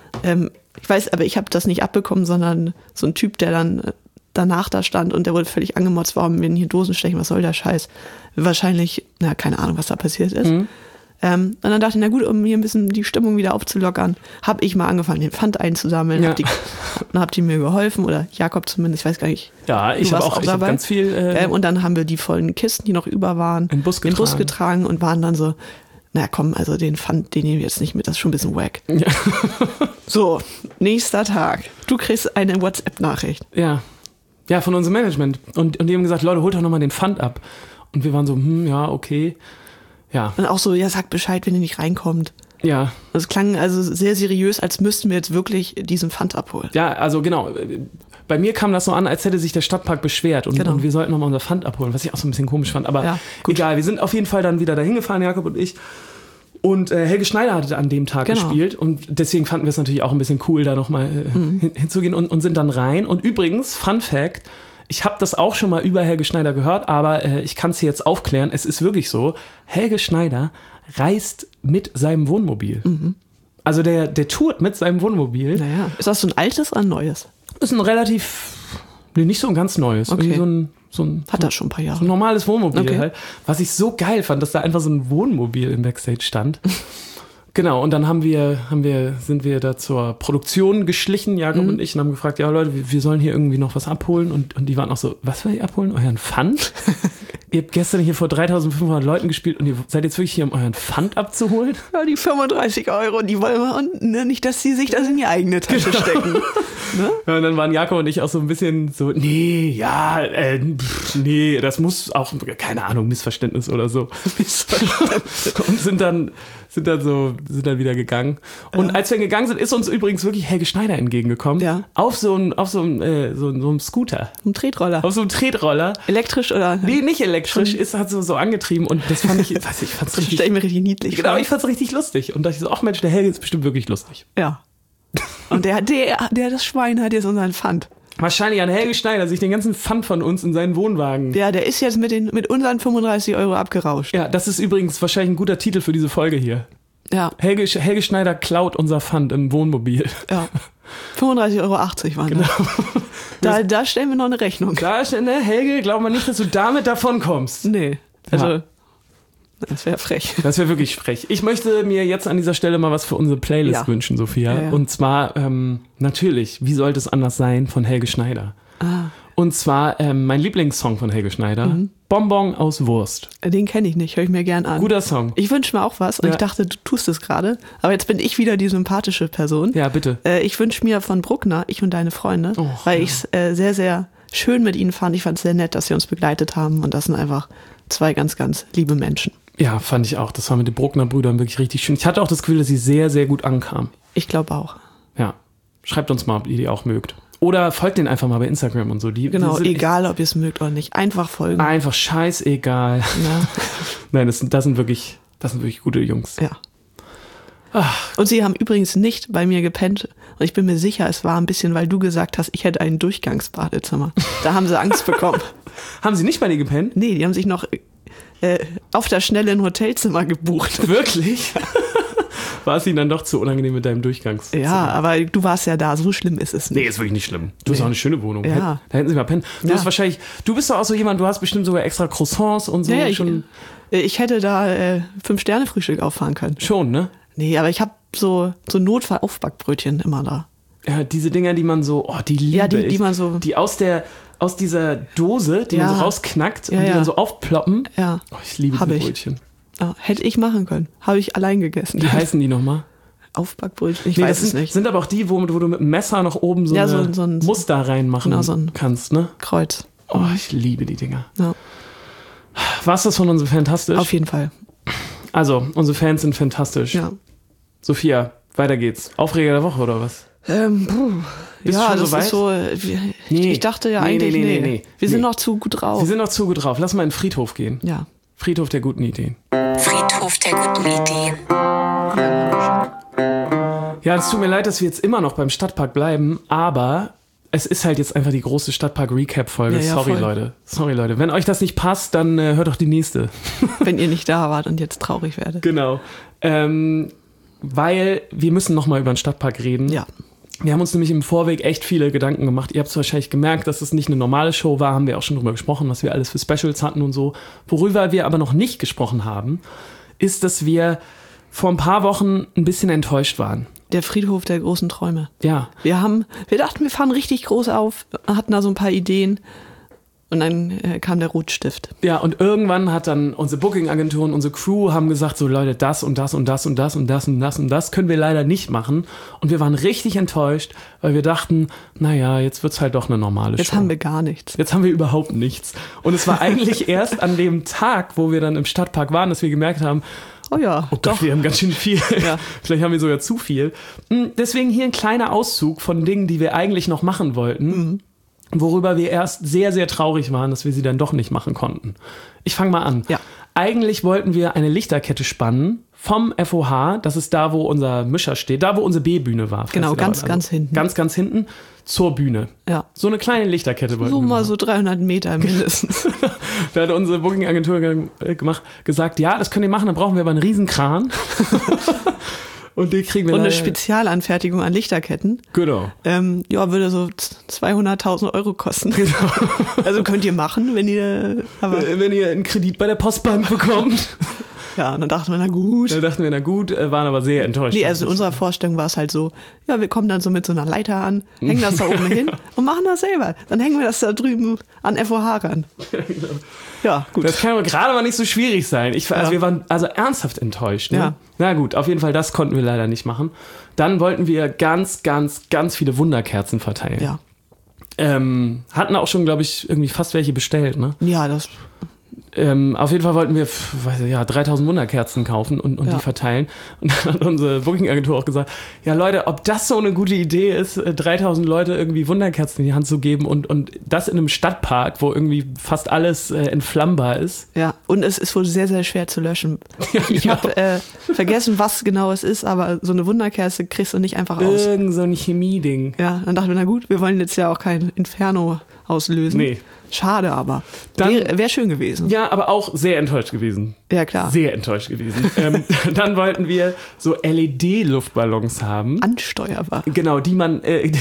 Ich weiß, aber ich habe das nicht abbekommen, sondern so ein Typ, der dann danach da stand und der wurde völlig angemotzt, warum wir hier Dosen stechen, was soll der Scheiß? Wahrscheinlich, keine Ahnung, was da passiert ist. Und dann dachte ich, na gut, um hier ein bisschen die Stimmung wieder aufzulockern, habe ich mal angefangen, den Pfand einzusammeln. Ja. Dann habt ihr mir geholfen, oder Jakob zumindest, ich weiß gar nicht. Ja, ich habe auch ganz viel. Und dann haben wir die vollen Kisten, die noch über waren, in den Bus getragen und waren dann so, na komm, also den Pfand, den nehmen wir jetzt nicht mit, das ist schon ein bisschen wack. Ja. So, nächster Tag. Du kriegst eine WhatsApp-Nachricht. Ja, von unserem Management. Und die haben gesagt, Leute, holt doch nochmal den Pfand ab. Und wir waren so, ja, okay. Ja. Und auch so, ja, sagt Bescheid, wenn ihr nicht reinkommt. Ja. Das klang also sehr seriös, als müssten wir jetzt wirklich diesen Pfand abholen. Ja, also genau. Bei mir kam das so an, als hätte sich der Stadtpark beschwert und wir sollten nochmal unser Pfand abholen, was ich auch so ein bisschen komisch fand. Aber egal, wir sind auf jeden Fall dann wieder dahin gefahren, Jakob und ich. Und Helge Schneider hatte an dem Tag gespielt und deswegen fanden wir es natürlich auch ein bisschen cool, da nochmal hinzugehen und sind dann rein. Und übrigens, Fun Fact, ich habe das auch schon mal über Helge Schneider gehört, aber ich kann es hier jetzt aufklären. Es ist wirklich so, Helge Schneider reist mit seinem Wohnmobil. Also der tourt mit seinem Wohnmobil. Naja, ist das so ein altes oder ein neues? Ist ein relativ, nicht so ein ganz neues. Okay. Hat das schon ein paar Jahre. So ein normales Wohnmobil halt. Was ich so geil fand, dass da einfach so ein Wohnmobil im Backstage stand. Genau, und dann sind wir da zur Produktion geschlichen, Jakob und ich, und haben gefragt, ja Leute, wir sollen hier irgendwie noch was abholen. Und die waren auch so, was will ihr abholen? Euren Pfand? Ihr habt gestern hier vor 3.500 Leuten gespielt und ihr seid jetzt wirklich hier, um euren Pfand abzuholen? Ja, die 35 €, die wollen wir, und nicht, dass sie sich das in die eigene Tasche stecken. Ne? Ja, und dann waren Jakob und ich auch so ein bisschen so, nee, das muss auch, keine Ahnung, Missverständnis oder so. Und sind dann wieder gegangen. Und als wir gegangen sind, ist uns übrigens wirklich Helge Schneider entgegengekommen. Ja. Auf so einem Scooter. Ein Tretroller. Auf so einem Tretroller. Elektrisch oder? Nee, nicht elektrisch. Hat so angetrieben. Und das fand ich fand's richtig. Stell ich mir richtig niedlich vor. Genau, ich fand's richtig lustig. Und dachte ich so, ach Mensch, der Helge ist bestimmt wirklich lustig. Ja. Und der das Schwein hat jetzt unseren Pfand. Wahrscheinlich an Helge Schneider sich den ganzen Pfand von uns in seinen Wohnwagen. Ja, der ist jetzt mit unseren 35 € abgerauscht. Ja, das ist übrigens wahrscheinlich ein guter Titel für diese Folge hier. Ja. Helge Schneider klaut unser Pfand im Wohnmobil. Ja. 35,80 € waren genau. Da stellen wir noch eine Rechnung. Helge, glaub mal nicht, dass du damit davon kommst. Nee. Also, das wäre frech. Das wäre wirklich frech. Ich möchte mir jetzt an dieser Stelle mal was für unsere Playlist wünschen, Sophia. Ja. Und zwar, natürlich, wie sollte es anders sein, von Helge Schneider. Und zwar mein Lieblingssong von Helge Schneider, Bonbon aus Wurst. Den kenne ich nicht, höre ich mir gern an. Guter Song. Ich wünsche mir auch was und ich dachte, du tust es gerade. Aber jetzt bin ich wieder die sympathische Person. Ja, bitte. Ich wünsche mir von Bruckner, Ich und deine Freunde, weil ich es sehr, sehr schön mit ihnen fand. Ich fand es sehr nett, dass sie uns begleitet haben und das sind einfach zwei ganz, ganz liebe Menschen. Ja, fand ich auch. Das war mit den Bruckner-Brüdern wirklich richtig schön. Ich hatte auch das Gefühl, dass sie sehr, sehr gut ankam. Ich glaube auch. Ja. Schreibt uns mal, ob ihr die auch mögt. Oder folgt denen einfach mal bei Instagram und so. Genau, egal ob ihr es mögt oder nicht. Einfach folgen. Einfach scheißegal. Ja. Nein, das sind wirklich gute Jungs. Ja. Und sie haben übrigens nicht bei mir gepennt. Und ich bin mir sicher, es war ein bisschen, weil du gesagt hast, ich hätte ein Durchgangsbadezimmer. Da haben sie Angst bekommen. Haben sie nicht bei dir gepennt? Nee, die haben sich noch auf der Schnelle ein Hotelzimmer gebucht. Wirklich? War es ihnen dann doch zu unangenehm mit deinem Durchgangszimmer? Ja, aber du warst ja da, so schlimm ist es nicht. Nee, ist wirklich nicht schlimm. Du hast auch eine schöne Wohnung. Ja. Da hätten sie mal pennen. Du bist doch auch so jemand, du hast bestimmt sogar extra Croissants und so. Ja, ich hätte da 5-Sterne-Frühstück auffahren können. Schon, ne? Nee, aber ich habe so Notfall-Aufbackbrötchen immer da. Ja, diese Dinger, die man so, die liebe ja, die man so, die aus dieser Dose, die man so rausknackt und die dann so aufploppen. Ja. Oh, ich liebe diese Brötchen. Ja, hätte ich machen können. Habe ich allein gegessen. Wie heißen die nochmal? Aufbackbrötchen, ich weiß es nicht. Sind aber auch die, wo du mit dem Messer nach oben so ein Muster reinmachen kannst, ne? Kreuz. Oh, ich liebe die Dinger. Ja. War es das von uns fantastisch? Auf jeden Fall. Also, unsere Fans sind fantastisch. Ja. Sophia, weiter geht's. Aufreger der Woche oder was? Bist ja, das ist so. Ich dachte ja eigentlich, nee. Wir sind noch zu gut drauf. Wir sind noch zu gut drauf. Lass mal in den Friedhof gehen. Ja. Friedhof der guten Ideen. Friedhof der guten Ideen. Ja, es tut mir leid, dass wir jetzt immer noch beim Stadtpark bleiben, aber es ist halt jetzt einfach die große Stadtpark-Recap-Folge. Ja, Sorry, Leute. Wenn euch das nicht passt, dann hört doch die nächste. Wenn ihr nicht da wart und jetzt traurig werdet. Genau. Weil wir müssen nochmal über den Stadtpark reden. Ja. Wir haben uns nämlich im Vorweg echt viele Gedanken gemacht. Ihr habt es wahrscheinlich gemerkt, dass es nicht eine normale Show war. Haben wir auch schon drüber gesprochen, was wir alles für Specials hatten und so. Worüber wir aber noch nicht gesprochen haben, ist, dass wir vor ein paar Wochen ein bisschen enttäuscht waren. Der Friedhof der großen Träume. Ja. Wir dachten, wir fahren richtig groß auf, hatten da so ein paar Ideen. Und dann kam der Rotstift. Ja, und irgendwann hat dann unsere Booking-Agentur und unsere Crew haben gesagt, so Leute, das und das und das und das und das und das und das können wir leider nicht machen. Und wir waren richtig enttäuscht, weil wir dachten, naja, jetzt wird's halt doch eine normale Show. Jetzt haben wir gar nichts. Jetzt haben wir überhaupt nichts. Und es war eigentlich erst an dem Tag, wo wir dann im Stadtpark waren, dass wir gemerkt haben, oh ja, oh Gott, wir haben ganz schön viel. Ja. Vielleicht haben wir sogar zu viel. Deswegen hier ein kleiner Auszug von Dingen, die wir eigentlich noch machen wollten. Worüber wir erst sehr, sehr traurig waren, dass wir sie dann doch nicht machen konnten. Ich fange mal an. Ja. Eigentlich wollten wir eine Lichterkette spannen vom FOH, das ist da, wo unser Mischer steht, da, wo unsere B-Bühne war. Genau, ganz hinten. Ganz hinten zur Bühne. Ja. So eine kleine Lichterkette wollten wir so mal machen. so 300 Meter mindestens. Da hat unsere Booking-Agentur gesagt, ja, das könnt ihr machen, dann brauchen wir aber einen riesen Kran. Und die kriegen wir und eine leider. Spezialanfertigung an Lichterketten. Genau. Würde so 200.000 Euro kosten. Genau. Also könnt ihr machen, wenn ihr einen Kredit bei der Postbank bekommt. Ja, und dann dachten wir, na gut. Waren aber sehr enttäuscht. Nee, also in unserer Vorstellung war es halt so, ja, wir kommen dann so mit so einer Leiter an, hängen das da oben hin und machen das selber. Dann hängen wir das da drüben an FOH ran. Ja, gut. Das kann gerade mal nicht so schwierig sein. Wir waren also ernsthaft enttäuscht. Ne? Ja. Na gut, auf jeden Fall, das konnten wir leider nicht machen. Dann wollten wir ganz, ganz, ganz viele Wunderkerzen verteilen. Ja. Hatten auch schon, glaube ich, irgendwie fast welche bestellt, ne? Ja, das... Auf jeden Fall wollten wir 3000 Wunderkerzen kaufen und die verteilen. Und dann hat unsere Booking-Agentur auch gesagt, ja Leute, ob das so eine gute Idee ist, 3000 Leute irgendwie Wunderkerzen in die Hand zu geben und das in einem Stadtpark, wo irgendwie fast alles entflammbar ist. Ja, und es ist wohl sehr, sehr schwer zu löschen. Ja, ich habe vergessen, was genau es ist, aber so eine Wunderkerze kriegst du nicht einfach aus. Irgend so ein Chemie-Ding. Ja, dann dachten wir, na gut, wir wollen jetzt ja auch kein Inferno auslösen. Nee. Schade, aber wäre schön gewesen. Ja, aber auch sehr enttäuscht gewesen. Ja, klar. Sehr enttäuscht gewesen. Dann wollten wir so LED-Luftballons haben. Ansteuerbar. Genau, die man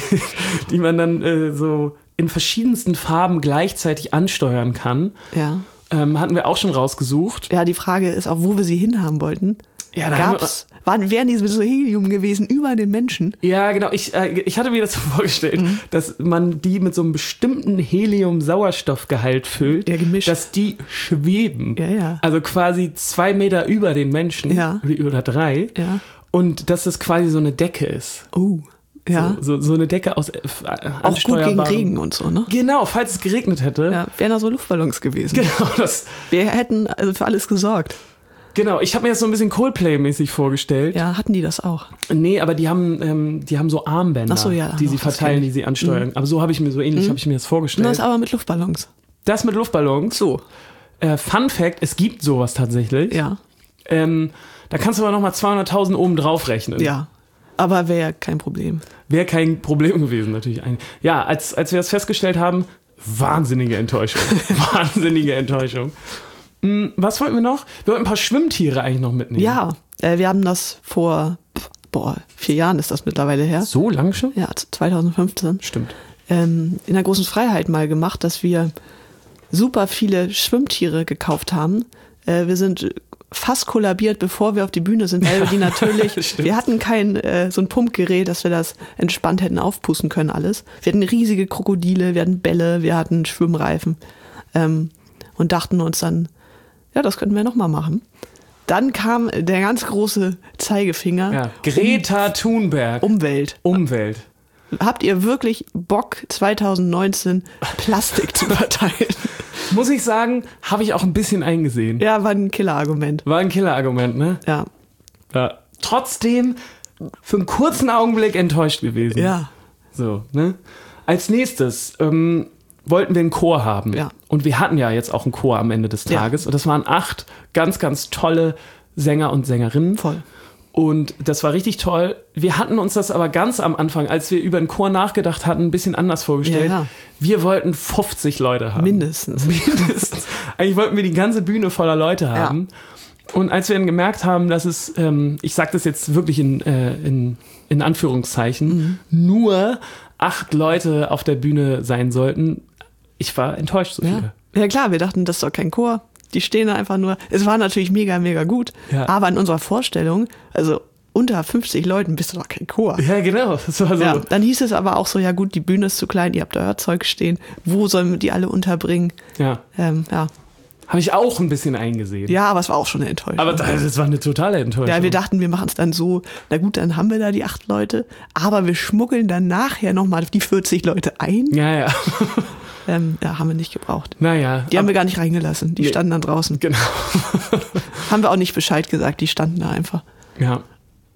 dann so in verschiedensten Farben gleichzeitig ansteuern kann. Ja. Hatten wir auch schon rausgesucht. Ja, die Frage ist auch, wo wir sie hinhaben wollten. Ja, wären die mit so Helium gewesen über den Menschen? Ja, genau. Ich hatte mir das so vorgestellt, dass man die mit so einem bestimmten Helium-Sauerstoffgehalt füllt, gemischt, dass die schweben. Ja, ja. Also quasi 2 Meter über den Menschen oder 3. Ja. Und dass das quasi so eine Decke ist. Oh. Ja. So eine Decke aus auch gut gegen Regen und so, ne? Genau, falls es geregnet hätte. Ja, wären da so Luftballons gewesen. Genau. Wir hätten also für alles gesorgt. Genau, ich habe mir das so ein bisschen Coldplay-mäßig vorgestellt. Ja, hatten die das auch? Nee, aber die haben so Armbänder, die sie verteilen, die sie ansteuern. Aber so habe ich mir das vorgestellt. Das aber mit Luftballons. Das mit Luftballons? So. Fun Fact, es gibt sowas tatsächlich. Ja. Da kannst du aber nochmal 200.000 oben drauf rechnen. Ja, aber wäre kein Problem. Wäre kein Problem gewesen, natürlich. Ja, als wir das festgestellt haben, wahnsinnige Enttäuschung. Wahnsinnige Enttäuschung. Was wollten wir noch? Wir wollten ein paar Schwimmtiere eigentlich noch mitnehmen. Ja, wir haben das vor 4 Jahren ist das mittlerweile her. So lang schon? Ja, 2015. Stimmt. In der großen Freiheit mal gemacht, dass wir super viele Schwimmtiere gekauft haben. Wir sind fast kollabiert, bevor wir auf die Bühne sind, weil wir die natürlich, wir hatten kein so ein Pumpgerät, dass wir das entspannt hätten aufpusten können alles. Wir hatten riesige Krokodile, wir hatten Bälle, wir hatten Schwimmreifen und dachten uns dann, ja, das könnten wir nochmal machen. Dann kam der ganz große Zeigefinger. Ja, Greta Thunberg. Umwelt. Habt ihr wirklich Bock, 2019 Plastik zu verteilen? Muss ich sagen, habe ich auch ein bisschen eingesehen. Ja, war ein Killerargument. Ne? Ja. Trotzdem für einen kurzen Augenblick enttäuscht gewesen. Ja. So, ne? Als nächstes wollten wir einen Chor haben. Ja. Und wir hatten ja jetzt auch einen Chor am Ende des Tages. Ja. Und das waren 8 ganz, ganz tolle Sänger und Sängerinnen. Voll. Und das war richtig toll. Wir hatten uns das aber ganz am Anfang, als wir über den Chor nachgedacht hatten, ein bisschen anders vorgestellt. Ja. Wir wollten 50 Leute haben. Mindestens. Eigentlich wollten wir die ganze Bühne voller Leute haben. Ja. Und als wir dann gemerkt haben, dass es, ich sage das jetzt wirklich in Anführungszeichen, nur 8 Leute auf der Bühne sein sollten, ich war enttäuscht so viele. Ja klar, wir dachten, das ist doch kein Chor. Die stehen da einfach nur. Es war natürlich mega, mega gut. Ja. Aber in unserer Vorstellung, also unter 50 Leuten bist du doch kein Chor. Ja, genau. Das war so. Ja, dann hieß es aber auch so, ja gut, die Bühne ist zu klein, ihr habt euer Zeug stehen. Wo sollen wir die alle unterbringen? Ja. Habe ich auch ein bisschen eingesehen. Ja, aber es war auch schon eine Enttäuschung. Aber das war eine totale Enttäuschung. Ja, wir dachten, wir machen es dann so, na gut, dann haben wir da die 8 Leute, aber wir schmuggeln dann nachher nochmal die 40 Leute ein. Ja. Haben wir nicht gebraucht. Naja. Die haben wir gar nicht reingelassen. Die standen dann draußen. Genau. Haben wir auch nicht Bescheid gesagt. Die standen da einfach. Ja.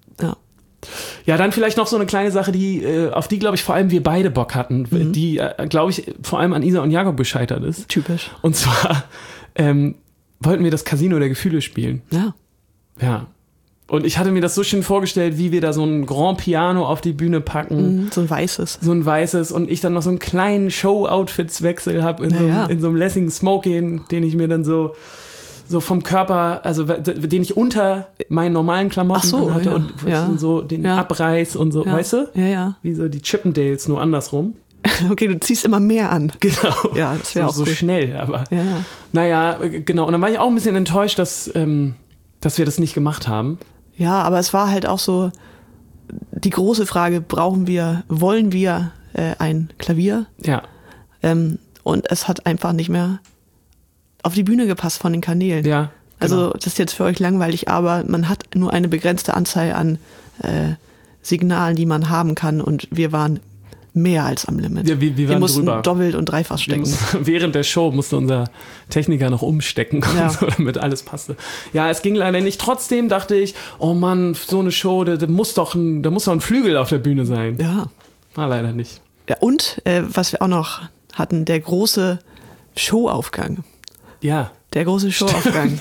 Ja, dann vielleicht noch so eine kleine Sache, auf die, glaube ich, vor allem wir beide Bock hatten. Die, glaube ich, vor allem an Isa und Jakob gescheitert ist. Typisch. Und zwar wollten wir das Casino der Gefühle spielen. Ja. Und ich hatte mir das so schön vorgestellt, wie wir da so ein Grand Piano auf die Bühne packen. So ein weißes. Und ich dann noch so einen kleinen Show-Outfits-Wechsel habe in so einem Lessing Smoking, den ich mir dann so vom Körper, also den ich unter meinen normalen Klamotten hatte und so den Abreiß und so, weißt du? Ja. Wie so die Chippendales, nur andersrum. Okay, du ziehst immer mehr an. Genau. Ja, das wäre auch so cool. Schnell, aber naja, genau. Und dann war ich auch ein bisschen enttäuscht, dass wir das nicht gemacht haben. Ja, aber es war halt auch so die große Frage, wollen wir ein Klavier? Ja. Und es hat einfach nicht mehr auf die Bühne gepasst von den Kanälen. Ja. Genau. Also das ist jetzt für euch langweilig, aber man hat nur eine begrenzte Anzahl an Signalen, die man haben kann und wir waren mehr als am Limit. Ja, wir mussten drüber. doppelt und dreifach stecken. Während der Show musste unser Techniker noch umstecken, damit alles passte. Ja, es ging leider nicht. Trotzdem dachte ich, oh Mann, so eine Show, da muss doch ein Flügel auf der Bühne sein. Ja. War leider nicht. Ja, und was wir auch noch hatten, der große Showaufgang. Ja. Der große Showaufgang.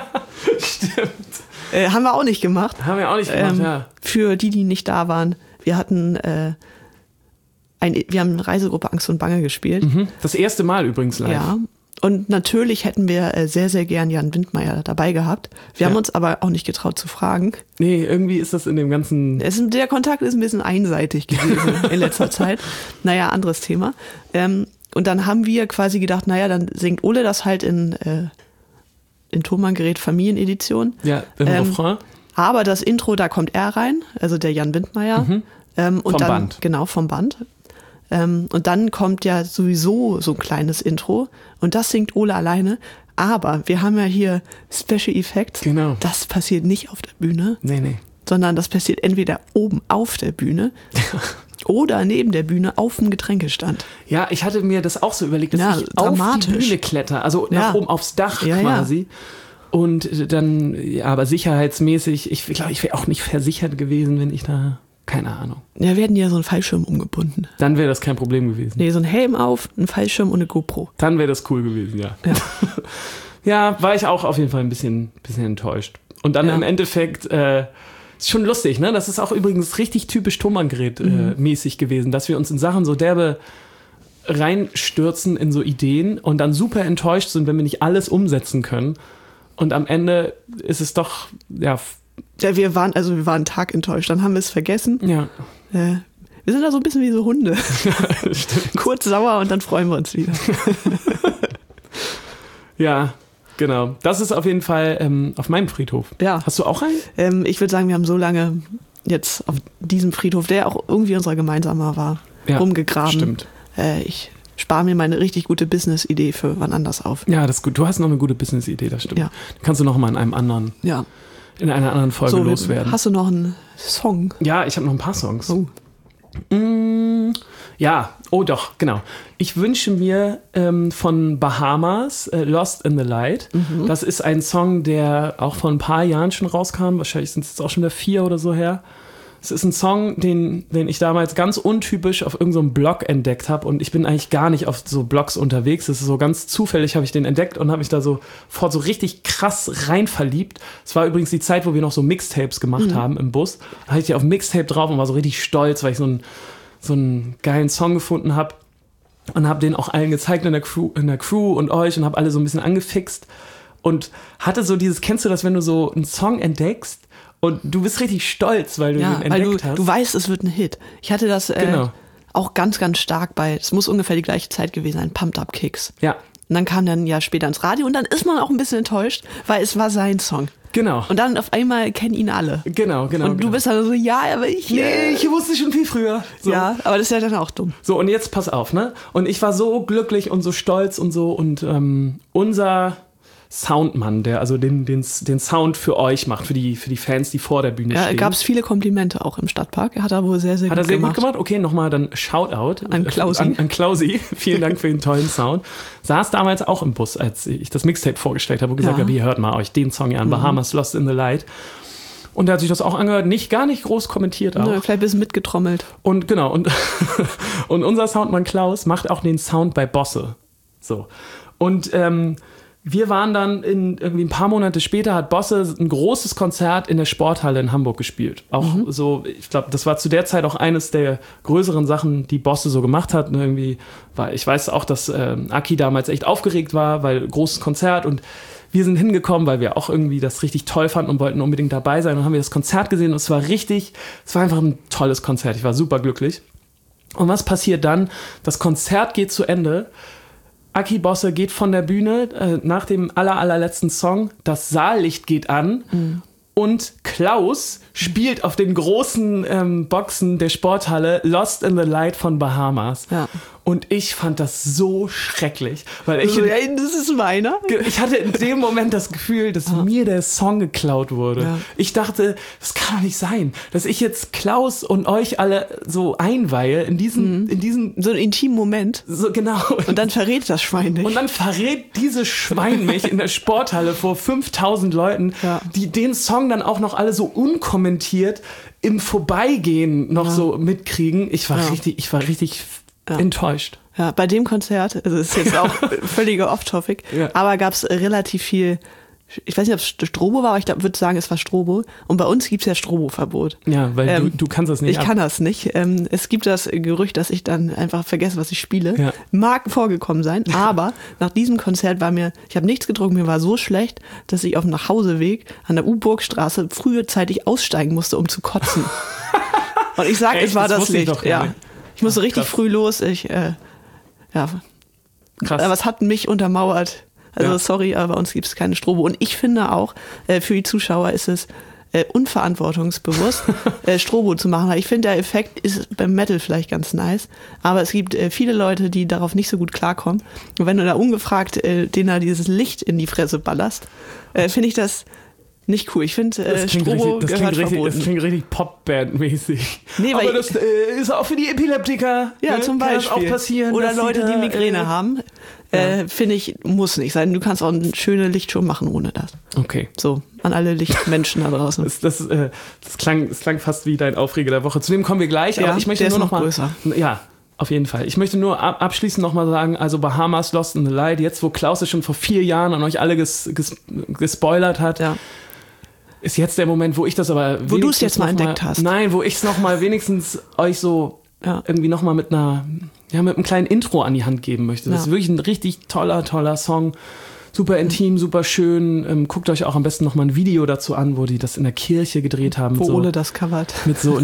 Stimmt. Haben wir auch nicht gemacht. Ja. Für die nicht da waren, wir hatten wir haben eine Reisegruppe Angst und Bange gespielt. Das erste Mal übrigens live. Ja, und natürlich hätten wir sehr, sehr gern Jan Windmeier dabei gehabt. Wir haben uns aber auch nicht getraut zu fragen. Nee, irgendwie ist das in dem ganzen... Der Kontakt ist ein bisschen einseitig gewesen in letzter Zeit. Naja, anderes Thema. Und dann haben wir quasi gedacht, naja, dann singt Ole das halt in Thomann-Gerät Familienedition. Ja, im Refrain. Aber das Intro, da kommt er rein, also der Jan Windmeier. Vom Band. Genau, vom Band. Und dann kommt ja sowieso so ein kleines Intro und das singt Ole alleine. Aber wir haben ja hier Special Effects. Genau. Das passiert nicht auf der Bühne. Nee. Sondern das passiert entweder oben auf der Bühne oder neben der Bühne auf dem Getränkestand. Ja, ich hatte mir das auch so überlegt, dass ich auf die Bühne kletter, also nach oben aufs Dach quasi. Ja. Und dann, aber sicherheitsmäßig, ich glaube, ich wäre auch nicht versichert gewesen, wenn ich da... Keine Ahnung. Ja, wir hätten ja so einen Fallschirm umgebunden. Dann wäre das kein Problem gewesen. Nee, so ein Helm auf, ein Fallschirm und eine GoPro. Dann wäre das cool gewesen, ja. Ja, war ich auch auf jeden Fall ein bisschen enttäuscht. Und dann im Endeffekt, ist schon lustig, ne? Das ist auch übrigens richtig typisch Tonbandgerät mäßig gewesen, dass wir uns in Sachen so derbe reinstürzen in so Ideen und dann super enttäuscht sind, wenn wir nicht alles umsetzen können. Und am Ende ist es doch, ja, wir waren einen Tag enttäuscht, dann haben wir es vergessen. Ja. Wir sind da so ein bisschen wie so Hunde. Kurz sauer und dann freuen wir uns wieder. Ja, genau. Das ist auf jeden Fall auf meinem Friedhof. Ja. Hast du auch einen? Ich würde sagen, wir haben so lange jetzt auf diesem Friedhof, der auch irgendwie unser gemeinsamer war, rumgegraben. Stimmt. Ich spare mir meine richtig gute Business-Idee für wann anders auf. Ja, das ist gut. Du hast noch eine gute Business-Idee, das stimmt. Ja. Kannst du noch mal in einer anderen Folge loswerden. Hast du noch einen Song? Ja, ich habe noch ein paar Songs. Oh. Ja, oh doch, genau. Ich wünsche mir von Bahamas Lost in the Light. Mhm. Das ist ein Song, der auch vor ein paar Jahren schon rauskam. Wahrscheinlich sind es jetzt auch schon wieder 4 oder so her. Es ist ein Song, den ich damals ganz untypisch auf irgendeinem Blog entdeckt habe. Und ich bin eigentlich gar nicht auf so Blogs unterwegs. Das ist so ganz zufällig, habe ich den entdeckt und habe mich da sofort so richtig krass rein verliebt. Es war übrigens die Zeit, wo wir noch so Mixtapes gemacht haben im Bus. Da hatte ich die auf Mixtape drauf und war so richtig stolz, weil ich so einen geilen Song gefunden habe. Und habe den auch allen gezeigt in der Crew und euch und habe alle so ein bisschen angefixt. Und hatte so kennst du das, wenn du so einen Song entdeckst? Und du bist richtig stolz, weil du den entdeckt hast. Du weißt, es wird ein Hit. Ich hatte das auch ganz, ganz stark es muss ungefähr die gleiche Zeit gewesen sein, Pumped Up Kicks. Ja. Und dann kam dann ein Jahr später ins Radio und dann ist man auch ein bisschen enttäuscht, weil es war sein Song. Genau. Und dann auf einmal kennen ihn alle. Genau. Und du bist dann so, ja, aber ich wusste schon viel früher. So. Ja, aber das ist ja dann auch dumm. So, und jetzt pass auf, ne? Und ich war so glücklich und so stolz und so und unser Soundmann, der also den Sound für euch macht, für die Fans, die vor der Bühne stehen. Ja, gab es viele Komplimente auch im Stadtpark. Er hat da wohl sehr, sehr gut gemacht. Hat er sehr gut gemacht? Okay, nochmal dann Shoutout an Klausi. An Klausi. Vielen Dank für den tollen Sound. Saß damals auch im Bus, als ich das Mixtape vorgestellt habe und gesagt habe, hier, hört mal euch den Song hier an, Bahamas Lost in the Light. Und er hat sich das auch angehört, gar nicht groß kommentiert auch. Vielleicht ein bisschen mitgetrommelt. Und genau, und unser Soundmann Klaus macht auch den Sound bei Bosse. So. Und wir waren dann irgendwie ein paar Monate später, hat Bosse ein großes Konzert in der Sporthalle in Hamburg gespielt. Auch so, ich glaube, das war zu der Zeit auch eines der größeren Sachen, die Bosse so gemacht hat. Und irgendwie ich weiß auch, dass Aki damals echt aufgeregt war, weil großes Konzert und wir sind hingekommen, weil wir auch irgendwie das richtig toll fanden und wollten unbedingt dabei sein. Und haben wir das Konzert gesehen und es war einfach ein tolles Konzert. Ich war super glücklich. Und was passiert dann? Das Konzert geht zu Ende. Aki Bosse geht von der Bühne nach dem allerletzten Song. Das Saallicht geht an und Klaus spielt auf den großen Boxen der Sporthalle Lost in the Light von Bahamas. Ja. Und ich fand das so schrecklich. Weil das ist meiner? Ich hatte in dem Moment das Gefühl, dass mir der Song geklaut wurde. Ja. Ich dachte, das kann doch nicht sein, dass ich jetzt Klaus und euch alle so einweihe in diesen so einen intimen Moment. So, genau. Und dann verrät das Schwein dich. Und dann verrät dieses Schwein mich in der Sporthalle vor 5000 Leuten, die den Song dann auch noch alle so unkommentiert im Vorbeigehen noch so mitkriegen. Ich war richtig enttäuscht. Ja, bei dem Konzert, also das ist jetzt auch völliger Off-Topic, aber gab es relativ viel, ich weiß nicht, ob es Strobo war, aber ich würde sagen, es war Strobo. Und bei uns gibt es ja Strobo-Verbot. Ja, weil du kannst das nicht. Ich kann das nicht. Es gibt das Gerücht, dass ich dann einfach vergesse, was ich spiele. Ja. Mag vorgekommen sein, aber nach diesem Konzert ich habe nichts getrunken, mir war so schlecht, dass ich auf dem Nachhauseweg an der U-Burgstraße frühzeitig aussteigen musste, um zu kotzen. Und ich sage, es war das Licht. Ich musste richtig früh los. Krass. Aber es hat mich untermauert. Also sorry, aber bei uns gibt es keine Strobo. Und ich finde auch, für die Zuschauer ist es unverantwortungsbewusst, Strobo zu machen. Ich finde, der Effekt ist beim Metal vielleicht ganz nice, aber es gibt viele Leute, die darauf nicht so gut klarkommen. Und wenn du da ungefragt denen da dieses Licht in die Fresse ballerst, finde ich das nicht cool. Ich finde, Strobo gehört verboten. Das klingt richtig Popband-mäßig. Nee, aber das ist auch für die Epileptiker. Ja, zum Beispiel. Kann auch passieren. Oder Leute, die Migräne haben. Finde ich, muss nicht sein. Du kannst auch eine schöne Lichtshow machen ohne das. Okay. So, an alle Lichtmenschen da draußen. Das klang fast wie dein Aufreger der Woche. Zu dem kommen wir gleich. Aber ich möchte nur noch mal größer. Ja, auf jeden Fall. Ich möchte nur abschließend nochmal sagen, also Bahamas Lost in the Light, jetzt wo Klaus es schon vor 4 Jahren an euch alle gespoilert hat. Ja. ist jetzt der Moment, wo ich das aber wo du es jetzt mal entdeckt hast. Nein, wo ich es nochmal wenigstens euch so irgendwie nochmal mit einem kleinen Intro an die Hand geben möchte. Das ist wirklich ein richtig toller Song. Super intim, super schön. Guckt euch auch am besten nochmal ein Video dazu an, wo die das in der Kirche gedreht haben. Wo Ole das covert.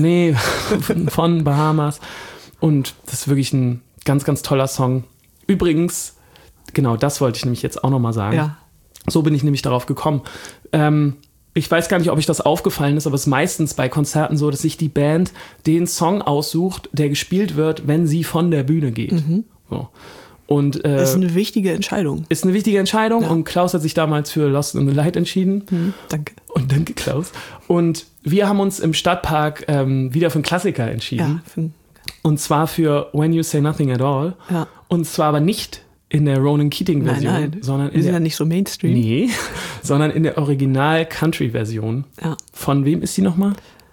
Von Bahamas. Und das ist wirklich ein ganz, ganz toller Song. Übrigens, genau das wollte ich nämlich jetzt auch nochmal sagen. Ja. So bin ich nämlich darauf gekommen. Ich weiß gar nicht, ob euch das aufgefallen ist, aber es ist meistens bei Konzerten so, dass sich die Band den Song aussucht, der gespielt wird, wenn sie von der Bühne geht. So. Und, ist eine wichtige Entscheidung. Ist eine wichtige Entscheidung und Klaus hat sich damals für Lost in the Light entschieden. Danke. Und danke, Klaus. Und wir haben uns im Stadtpark wieder für einen Klassiker entschieden. Ja, und zwar für When You Say Nothing at All. Ja. Und zwar aber nicht in der Ronan Keating-Version. Nein. Sondern wir sind ja nicht so Mainstream. Nee, sondern in der Original-Country-Version. Ja. Von wem ist die nochmal?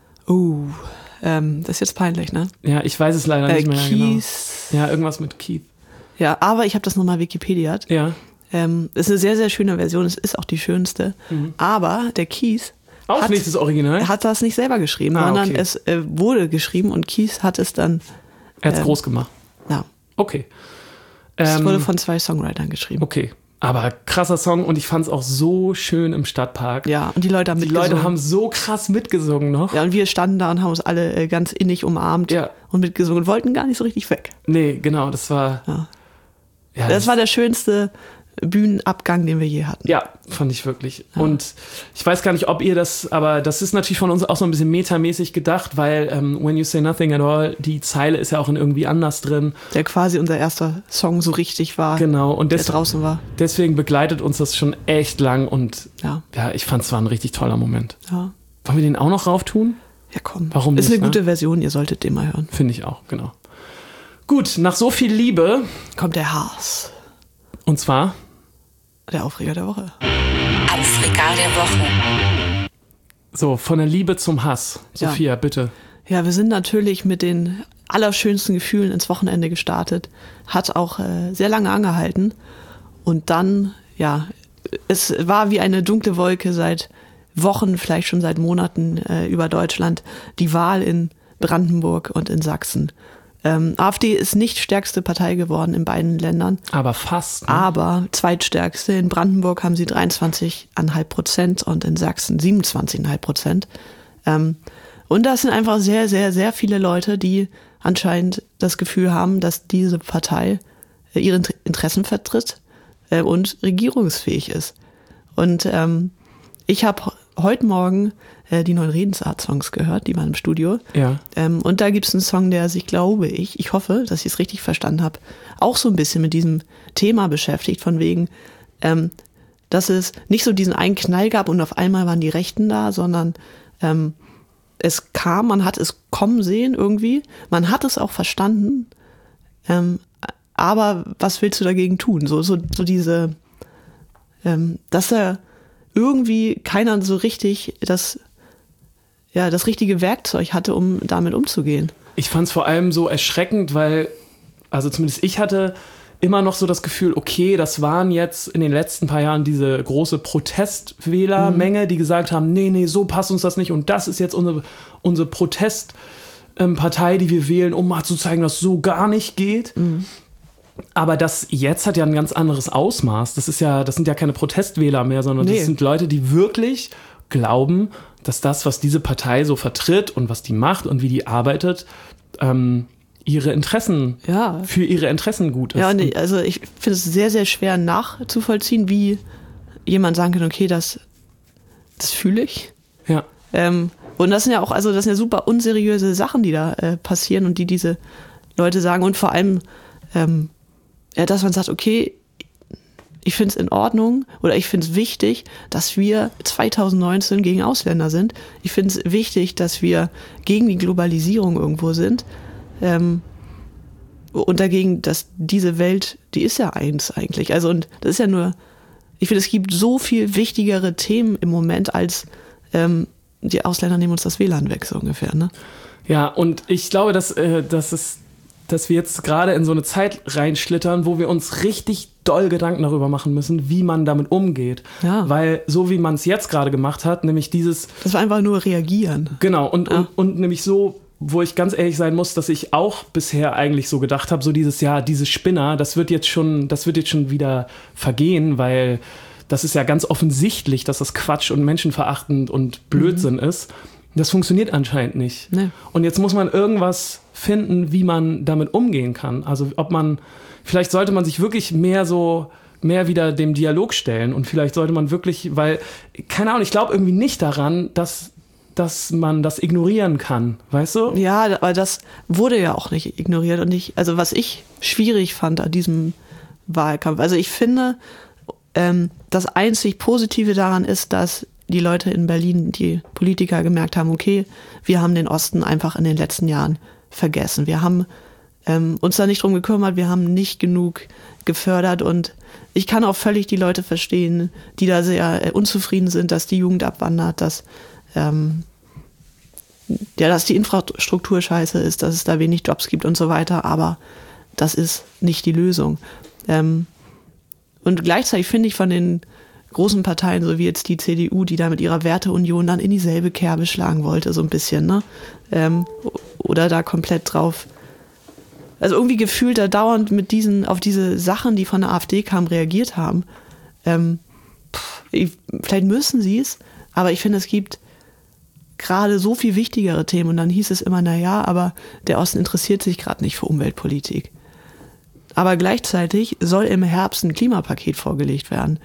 Das ist jetzt peinlich, ne? Ja, ich weiß es leider nicht mehr Keith. Genau. Ja, irgendwas mit Keith. Ja, aber ich habe das nochmal Wikipediat. Ja. Ist eine sehr, sehr schöne Version. Es ist auch die schönste. Aber der Keith auch nicht das Original? Hat das nicht selber geschrieben, sondern es wurde geschrieben und Keith hat es dann... Er hat es groß gemacht. Ja. Okay. Es wurde von 2 Songwritern geschrieben. Okay. Aber krasser Song und ich fand es auch so schön im Stadtpark. Ja, und die Leute haben mitgesungen. Die Leute haben so krass mitgesungen noch. Ja, und wir standen da und haben uns alle ganz innig umarmt und mitgesungen und wollten gar nicht so richtig weg. Nee, genau, das war... Ja, das war der schönste Bühnenabgang, den wir je hatten. Ja, fand ich wirklich. Ja. Und ich weiß gar nicht, ob ihr das, aber das ist natürlich von uns auch so ein bisschen metamäßig gedacht, weil When You Say Nothing at All, die Zeile ist ja auch in irgendwie anders drin. Der quasi unser erster Song so richtig war. Genau. Und der draußen war. Deswegen begleitet uns das schon echt lang und ja ich fand es war ein richtig toller Moment. Ja. Wollen wir den auch noch rauf tun? Ja, komm. Warum nicht? Ist eine gute Version, ihr solltet den mal hören. Finde ich auch, genau. Gut, nach so viel Liebe kommt der Hass. Und zwar der Aufreger der Woche. Aufreger der Woche. So, von der Liebe zum Hass. Sophia, bitte. Ja, wir sind natürlich mit den allerschönsten Gefühlen ins Wochenende gestartet. Hat auch sehr lange angehalten. Und dann, es war wie eine dunkle Wolke seit Wochen, vielleicht schon seit Monaten über Deutschland. Die Wahl in Brandenburg und in Sachsen. AfD ist nicht stärkste Partei geworden in beiden Ländern. Aber fast. Ne? Aber zweitstärkste. In Brandenburg haben sie 23,5% und in Sachsen 27,5%. Und das sind einfach sehr, sehr, sehr viele Leute, die anscheinend das Gefühl haben, dass diese Partei ihre Interessen vertritt und regierungsfähig ist. Und ich habe heute Morgen die neuen Redensart-Songs gehört, die waren im Studio. Ja. Und da gibt es einen Song, der sich, glaube ich hoffe, dass ich es richtig verstanden habe, auch so ein bisschen mit diesem Thema beschäftigt, von wegen, dass es nicht so diesen einen Knall gab und auf einmal waren die Rechten da, sondern es kam, man hat es kommen sehen irgendwie, man hat es auch verstanden, aber was willst du dagegen tun? So diese, dass da irgendwie keiner so richtig das richtige Werkzeug hatte, um damit umzugehen. Ich fand es vor allem so erschreckend, weil, also zumindest ich hatte immer noch so das Gefühl, okay, das waren jetzt in den letzten paar Jahren diese große Protestwählermenge, die gesagt haben, nee, so passt uns das nicht und das ist jetzt unsere Protestpartei, die wir wählen, um mal zu zeigen, dass es so gar nicht geht. Aber das jetzt hat ja ein ganz anderes Ausmaß. Das sind ja keine Protestwähler mehr, sondern das sind Leute, die wirklich glauben, dass das, was diese Partei so vertritt und was die macht und wie die arbeitet, für ihre Interessen gut ist. Ja, und also ich finde es sehr, sehr schwer nachzuvollziehen, wie jemand sagen kann, okay, das fühle ich. Ja. Und das sind ja auch, das sind ja super unseriöse Sachen, die da passieren und die diese Leute sagen. Und vor allem, dass man sagt, okay, ich finde es in Ordnung oder ich finde es wichtig, dass wir 2019 gegen Ausländer sind. Ich finde es wichtig, dass wir gegen die Globalisierung irgendwo sind. Und dagegen, dass diese Welt, die ist ja eins eigentlich. Also, und das ist ja nur, ich finde, es gibt so viel wichtigere Themen im Moment als die Ausländer nehmen uns das WLAN weg, so ungefähr, ne? Ja, und ich glaube, dass wir jetzt gerade in so eine Zeit reinschlittern, wo wir uns richtig doll Gedanken darüber machen müssen, wie man damit umgeht. Ja. Weil so wie man es jetzt gerade gemacht hat, nämlich dieses... Das war einfach nur reagieren. Genau, und nämlich so, wo ich ganz ehrlich sein muss, dass ich auch bisher eigentlich so gedacht habe, so dieses, ja, diese Spinner, das wird jetzt schon wieder vergehen, weil das ist ja ganz offensichtlich, dass das Quatsch und menschenverachtend und Blödsinn ist. Das funktioniert anscheinend nicht. Nee. Und jetzt muss man irgendwas finden, wie man damit umgehen kann. Also vielleicht sollte man sich wirklich mehr wieder dem Dialog stellen und vielleicht sollte man wirklich, weil, keine Ahnung, ich glaube irgendwie nicht daran, dass man das ignorieren kann, weißt du? Ja, aber das wurde ja auch nicht ignoriert und also was ich schwierig fand an diesem Wahlkampf, also ich finde, das einzig Positive daran ist, dass die Leute in Berlin, die Politiker gemerkt haben, okay, wir haben den Osten einfach in den letzten Jahren vergessen. Wir haben uns da nicht drum gekümmert, wir haben nicht genug gefördert und ich kann auch völlig die Leute verstehen, die da sehr unzufrieden sind, dass die Jugend abwandert, dass die Infrastruktur scheiße ist, dass es da wenig Jobs gibt und so weiter, aber das ist nicht die Lösung. Und gleichzeitig finde ich von den großen Parteien, so wie jetzt die CDU, die da mit ihrer Werteunion dann in dieselbe Kerbe schlagen wollte, so ein bisschen, ne? Oder da komplett drauf, also irgendwie gefühlt da dauernd auf diese Sachen, die von der AfD kamen, reagiert haben. Vielleicht müssen sie es, aber ich finde, es gibt gerade so viel wichtigere Themen und dann hieß es immer, naja, aber der Osten interessiert sich gerade nicht für Umweltpolitik. Aber gleichzeitig soll im Herbst ein Klimapaket vorgelegt werden.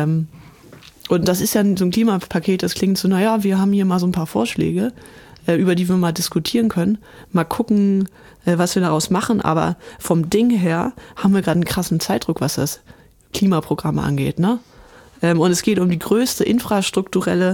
Und das ist ja so ein Klimapaket, das klingt so, naja, wir haben hier mal so ein paar Vorschläge, über die wir mal diskutieren können, mal gucken, was wir daraus machen, aber vom Ding her haben wir gerade einen krassen Zeitdruck, was das Klimaprogramm angeht, ne? Und es geht um die größte infrastrukturelle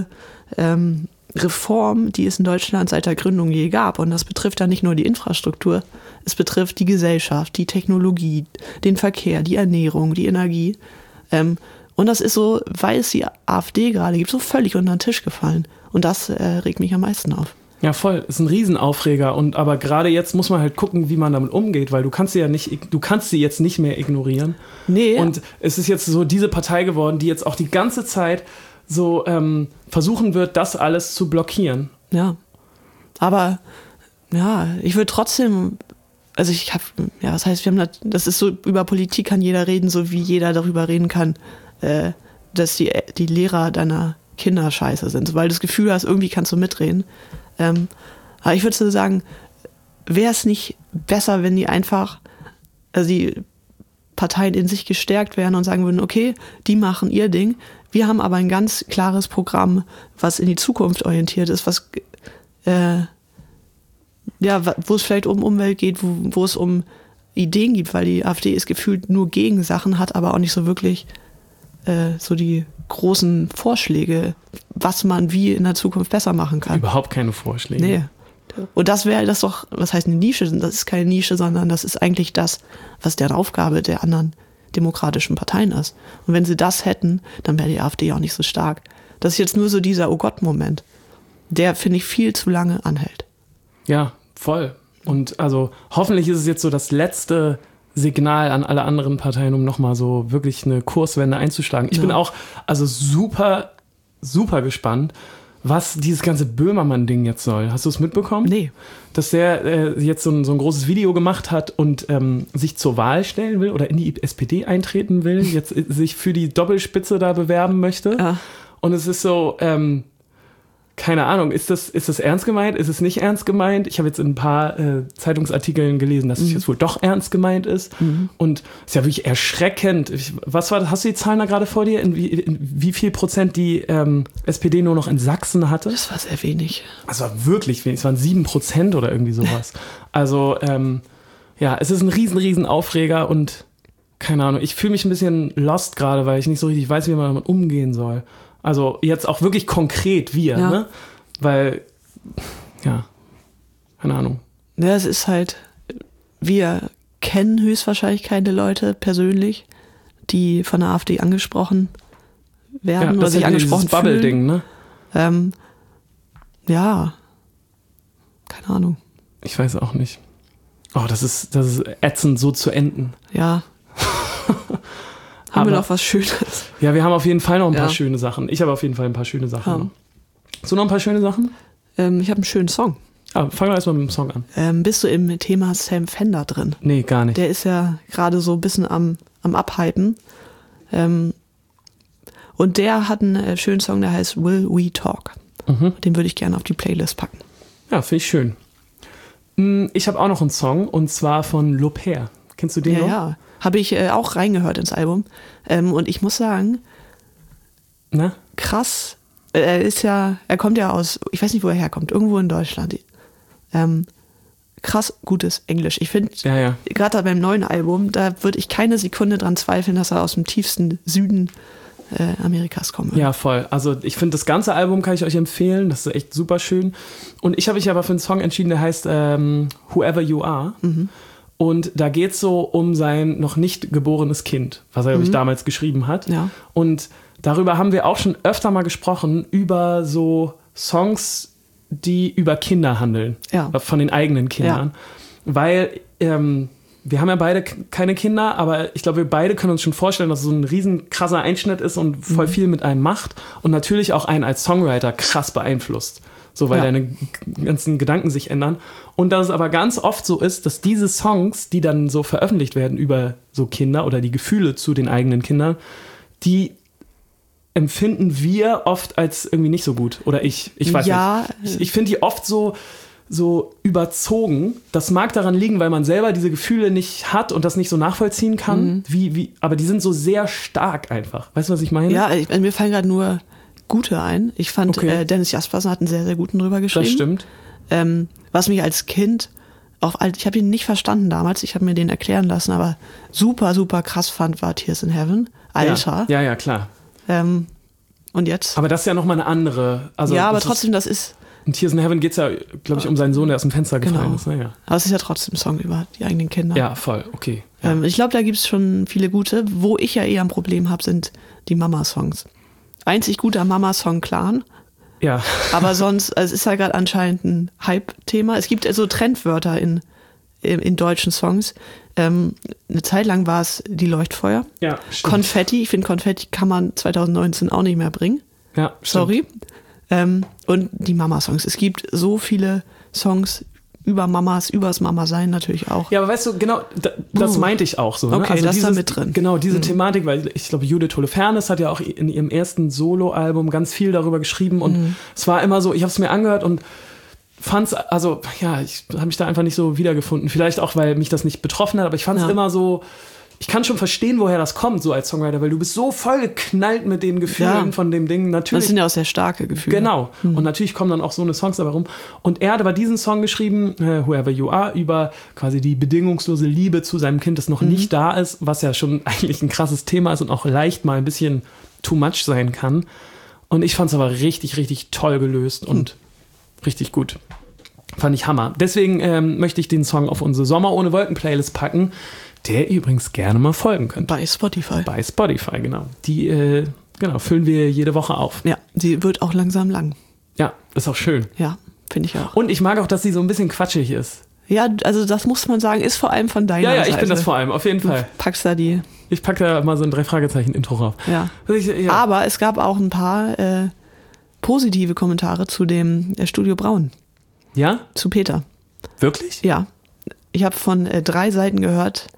Reform, die es in Deutschland seit der Gründung je gab. Und das betrifft ja nicht nur die Infrastruktur, es betrifft die Gesellschaft, die Technologie, den Verkehr, die Ernährung, die Energie. Und das ist so, weil es die AfD gerade gibt, so völlig unter den Tisch gefallen. Und das regt mich am meisten auf. Ja, voll. Ist ein Riesenaufreger. Aber gerade jetzt muss man halt gucken, wie man damit umgeht, weil du kannst sie jetzt nicht mehr ignorieren. Nee. Und es ist jetzt so diese Partei geworden, die jetzt auch die ganze Zeit so versuchen wird, das alles zu blockieren. Ja. Aber ja, ich würde trotzdem, also was heißt, das ist so, über Politik kann jeder reden, so wie jeder darüber reden kann, dass die Lehrer deiner Kinder scheiße sind, weil du das Gefühl hast, irgendwie kannst du mitreden. Aber ich würde so sagen, wäre es nicht besser, wenn die einfach, also die Parteien in sich gestärkt wären und sagen würden, okay, die machen ihr Ding, wir haben aber ein ganz klares Programm, was in die Zukunft orientiert ist, was wo es vielleicht um Umwelt geht, wo es um Ideen gibt, weil die AfD ist gefühlt nur gegen Sachen, hat aber auch nicht so wirklich so die großen Vorschläge, was man wie in der Zukunft besser machen kann. Überhaupt keine Vorschläge. Nee. Und das wäre das doch, was heißt eine Nische? Das ist keine Nische, sondern das ist eigentlich das, was deren Aufgabe der anderen demokratischen Parteien ist. Und wenn sie das hätten, dann wäre die AfD auch nicht so stark. Das ist jetzt nur so dieser Oh-Gott-Moment, der, finde ich, viel zu lange anhält. Ja, voll. Und also hoffentlich ist es jetzt so das letzte Signal an alle anderen Parteien, um nochmal so wirklich eine Kurswende einzuschlagen. Ich bin auch super, super gespannt, was dieses ganze Böhmermann-Ding jetzt soll. Hast du es mitbekommen? Nee. Dass der jetzt so ein großes Video gemacht hat und sich zur Wahl stellen will oder in die SPD eintreten will, jetzt sich für die Doppelspitze da bewerben möchte. Ja. Und es ist so, keine Ahnung, ist das ernst gemeint? Ist es nicht ernst gemeint? Ich habe jetzt in ein paar Zeitungsartikeln gelesen, dass es jetzt wohl doch ernst gemeint ist. Mhm. Und es ist ja wirklich erschreckend. Was war das? Hast du die Zahlen da gerade vor dir? In wie viel Prozent die SPD nur noch in Sachsen hatte? Das war sehr wenig. Das war wirklich wenig. Es waren 7% oder irgendwie sowas. Also, es ist ein riesen Aufreger und keine Ahnung, ich fühle mich ein bisschen lost gerade, weil ich nicht so richtig weiß, wie man damit umgehen soll. Also jetzt auch wirklich konkret ne? Weil, keine Ahnung. Ja, es ist halt, wir kennen höchstwahrscheinlich keine Leute persönlich, die von der AfD angesprochen werden oder sich angesprochen fühlen. Bubble-Ding, ne? Keine Ahnung. Ich weiß auch nicht. Oh, das ist ätzend, so zu enden. Ja. Haben wir noch was Schönes? Ja, wir haben auf jeden Fall noch ein paar schöne Sachen. Ich habe auf jeden Fall ein paar schöne Sachen. Ja. Hast du noch ein paar schöne Sachen? Ich habe einen schönen Song. Fangen wir erstmal mit dem Song an. Bist du im Thema Sam Fender drin? Nee, gar nicht. Der ist ja gerade so ein bisschen am Abhypen. Und der hat einen schönen Song, der heißt Will We Talk. Den würde ich gerne auf die Playlist packen. Ja, finde ich schön. Ich habe auch noch einen Song, und zwar von L'Aubert. Kennst du den noch? Ja. Habe ich auch reingehört ins Album. Und ich muss sagen, krass. Er kommt ja aus, ich weiß nicht, wo er herkommt, irgendwo in Deutschland. Krass gutes Englisch. Ich finde, gerade beim neuen Album, da würde ich keine Sekunde dran zweifeln, dass er aus dem tiefsten Süden Amerikas kommen wird. Ja, voll. Also ich finde, das ganze Album kann ich euch empfehlen. Das ist echt super schön. Und ich habe mich aber für einen Song entschieden, der heißt Whoever You Are. Und da geht es so um sein noch nicht geborenes Kind, was er, glaube ich, damals geschrieben hat. Ja. Und darüber haben wir auch schon öfter mal gesprochen, über so Songs, die über Kinder handeln. Ja. Von den eigenen Kindern. Ja. Weil wir haben ja beide keine Kinder, aber ich glaube, wir beide können uns schon vorstellen, dass es so ein riesen krasser Einschnitt ist und voll viel mit einem macht und natürlich auch einen als Songwriter krass beeinflusst. So, weil deine ganzen Gedanken sich ändern. Und dass es aber ganz oft so ist, dass diese Songs, die dann so veröffentlicht werden über so Kinder oder die Gefühle zu den eigenen Kindern, die empfinden wir oft als irgendwie nicht so gut. Oder ich weiß nicht. Ich finde die oft so überzogen. Das mag daran liegen, weil man selber diese Gefühle nicht hat und das nicht so nachvollziehen kann. Aber die sind so sehr stark einfach. Weißt du, was ich meine? Ja, mir fallen gerade nur gute ein. Ich fand, Dennis Jaspersen hat einen sehr, sehr guten drüber geschrieben. Das stimmt. Was mich als Kind, ich habe ihn nicht verstanden damals, ich habe mir den erklären lassen, aber super, super krass fand, war Tears in Heaven. Alter. Ja, klar. Und jetzt? Aber das ist ja nochmal eine andere. Also ja, aber trotzdem, das ist... In Tears in Heaven geht es ja, glaube ich, um seinen Sohn, der aus dem Fenster gefallen ist. Naja. Aber es ist ja trotzdem ein Song über die eigenen Kinder. Ja, voll, okay. Ja. Ich glaube, da gibt es schon viele gute. Wo ich ja eher ein Problem habe, sind die Mama-Songs. Einzig guter Mama-Song Clan. Ja. Aber sonst, es ist ja gerade anscheinend ein Hype-Thema. Es gibt so Trendwörter in deutschen Songs. Eine Zeit lang war es die Leuchtfeuer. Ja, stimmt. Konfetti. Ich finde, Konfetti kann man 2019 auch nicht mehr bringen. Ja, stimmt. Sorry. Und die Mama-Songs. Es gibt so viele Songs über Mamas, übers Mama-Sein natürlich auch. Ja, aber weißt du, genau, das meinte ich auch so. Ne? Okay, also das ist da mit drin. Genau, diese Thematik, weil ich glaube, Judith Holofernes hat ja auch in ihrem ersten Solo-Album ganz viel darüber geschrieben und es war immer so, ich habe es mir angehört und fand's, also ja, ich habe mich da einfach nicht so wiedergefunden. Vielleicht auch, weil mich das nicht betroffen hat, aber ich fand es immer so, ich kann schon verstehen, woher das kommt, so als Songwriter, weil du bist so voll geknallt mit den Gefühlen von dem Ding. Natürlich, das sind ja auch sehr starke Gefühle. Genau. Und natürlich kommen dann auch so eine Songs dabei rum. Und er hat aber diesen Song geschrieben, Whoever You Are, über quasi die bedingungslose Liebe zu seinem Kind, das noch nicht da ist, was ja schon eigentlich ein krasses Thema ist und auch leicht mal ein bisschen too much sein kann. Und ich fand es aber richtig, richtig toll gelöst und richtig gut. Fand ich Hammer. Deswegen möchte ich den Song auf unsere Sommer ohne Wolken Playlist packen, der ihr übrigens gerne mal folgen könnt. Bei Spotify. Bei Spotify, genau. Die füllen wir jede Woche auf. Ja, die wird auch langsam lang. Ja, ist auch schön. Ja, finde ich auch. Und ich mag auch, dass sie so ein bisschen quatschig ist. Ja, also das muss man sagen, ist vor allem von deiner Seite. Ja, ich bin das vor allem, auf jeden Fall. Packst da die... Ich packe da mal so ein 3-Fragezeichen-Intro rauf. Ja. Aber es gab auch ein paar positive Kommentare zu dem Studio Braun. Ja? Zu Peter. Wirklich? Ja. Ich habe von 3 Seiten gehört,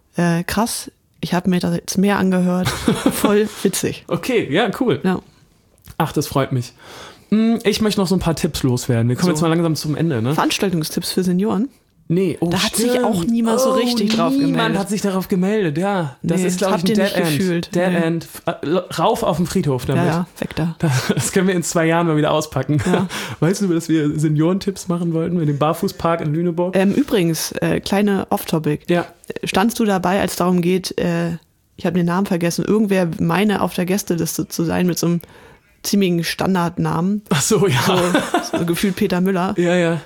krass, ich habe mir das jetzt mehr angehört, voll witzig. Okay, ja, cool. Ja. Ach, das freut mich. Ich möchte noch so ein paar Tipps loswerden. Wir kommen jetzt mal langsam zum Ende. Ne? Veranstaltungsstipps für Senioren? Nee, da hat sich auch niemand so richtig drauf gemeldet. Niemand hat sich darauf gemeldet, ja. Das ist, glaube ich, ein Dead End. Dead End. Rauf auf den Friedhof damit. Ja, weg da. Das können wir in 2 Jahren mal wieder auspacken. Ja. Weißt du, dass wir Seniorentipps machen wollten mit dem Barfußpark in Lüneburg? Übrigens, kleine Off-Topic. Ja. Standst du dabei, als es darum geht, ich habe den Namen vergessen, irgendwer meine auf der Gästeliste zu sein mit so einem ziemlichen Standardnamen. Ach so, ja. So gefühlt Peter Müller. Ja, ja.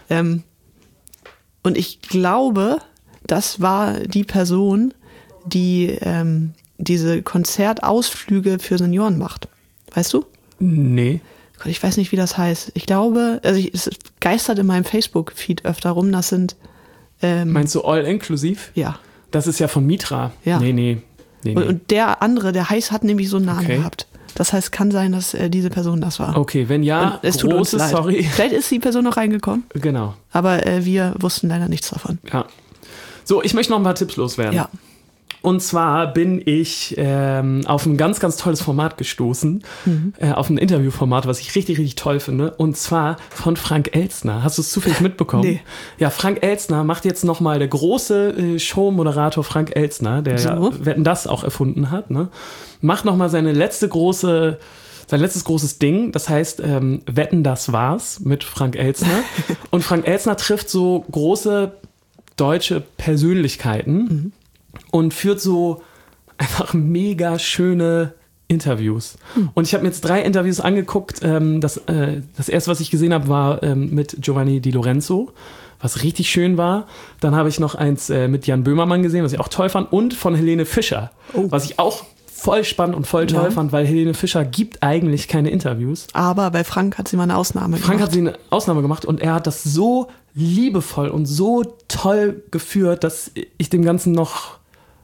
Und ich glaube, das war die Person, die diese Konzertausflüge für Senioren macht. Weißt du? Nee. Gott, ich weiß nicht, wie das heißt. Ich glaube, es geistert in meinem Facebook-Feed öfter rum. Das sind... Meinst du All-Inclusive? Ja. Das ist ja von Mitra. Ja. Nee. Nee. Und der andere, der Heiß, hat nämlich so einen Namen gehabt. Das heißt, kann sein, dass diese Person das war. Okay, wenn ja, es tut uns leid. Sorry. Vielleicht ist die Person noch reingekommen. Genau. Aber wir wussten leider nichts davon. Ja. So, ich möchte noch ein paar Tipps loswerden. Ja. Und zwar bin ich auf ein ganz, ganz tolles Format gestoßen. Auf ein Interviewformat, was ich richtig, richtig toll finde. Und zwar von Frank Elstner. Hast du es zufällig mitbekommen? Nee. Ja, Frank Elstner macht jetzt nochmal, der große Showmoderator Frank Elstner, der Wetten, das auch erfunden hat, ne? Macht nochmal sein letztes großes Ding. Das heißt, Wetten, das war's mit Frank Elstner. Und Frank Elstner trifft so große deutsche Persönlichkeiten und führt so einfach mega schöne Interviews. Und ich habe mir jetzt 3 Interviews angeguckt. Das erste, was ich gesehen habe, war mit Giovanni Di Lorenzo, was richtig schön war. Dann habe ich noch eins mit Jan Böhmermann gesehen, was ich auch toll fand. Und von Helene Fischer, was ich auch voll spannend und voll toll fand, weil Helene Fischer gibt eigentlich keine Interviews. Aber bei Frank hat sie mal eine Ausnahme gemacht. Frank hat sie eine Ausnahme gemacht und er hat das so liebevoll und so toll geführt, dass ich dem Ganzen noch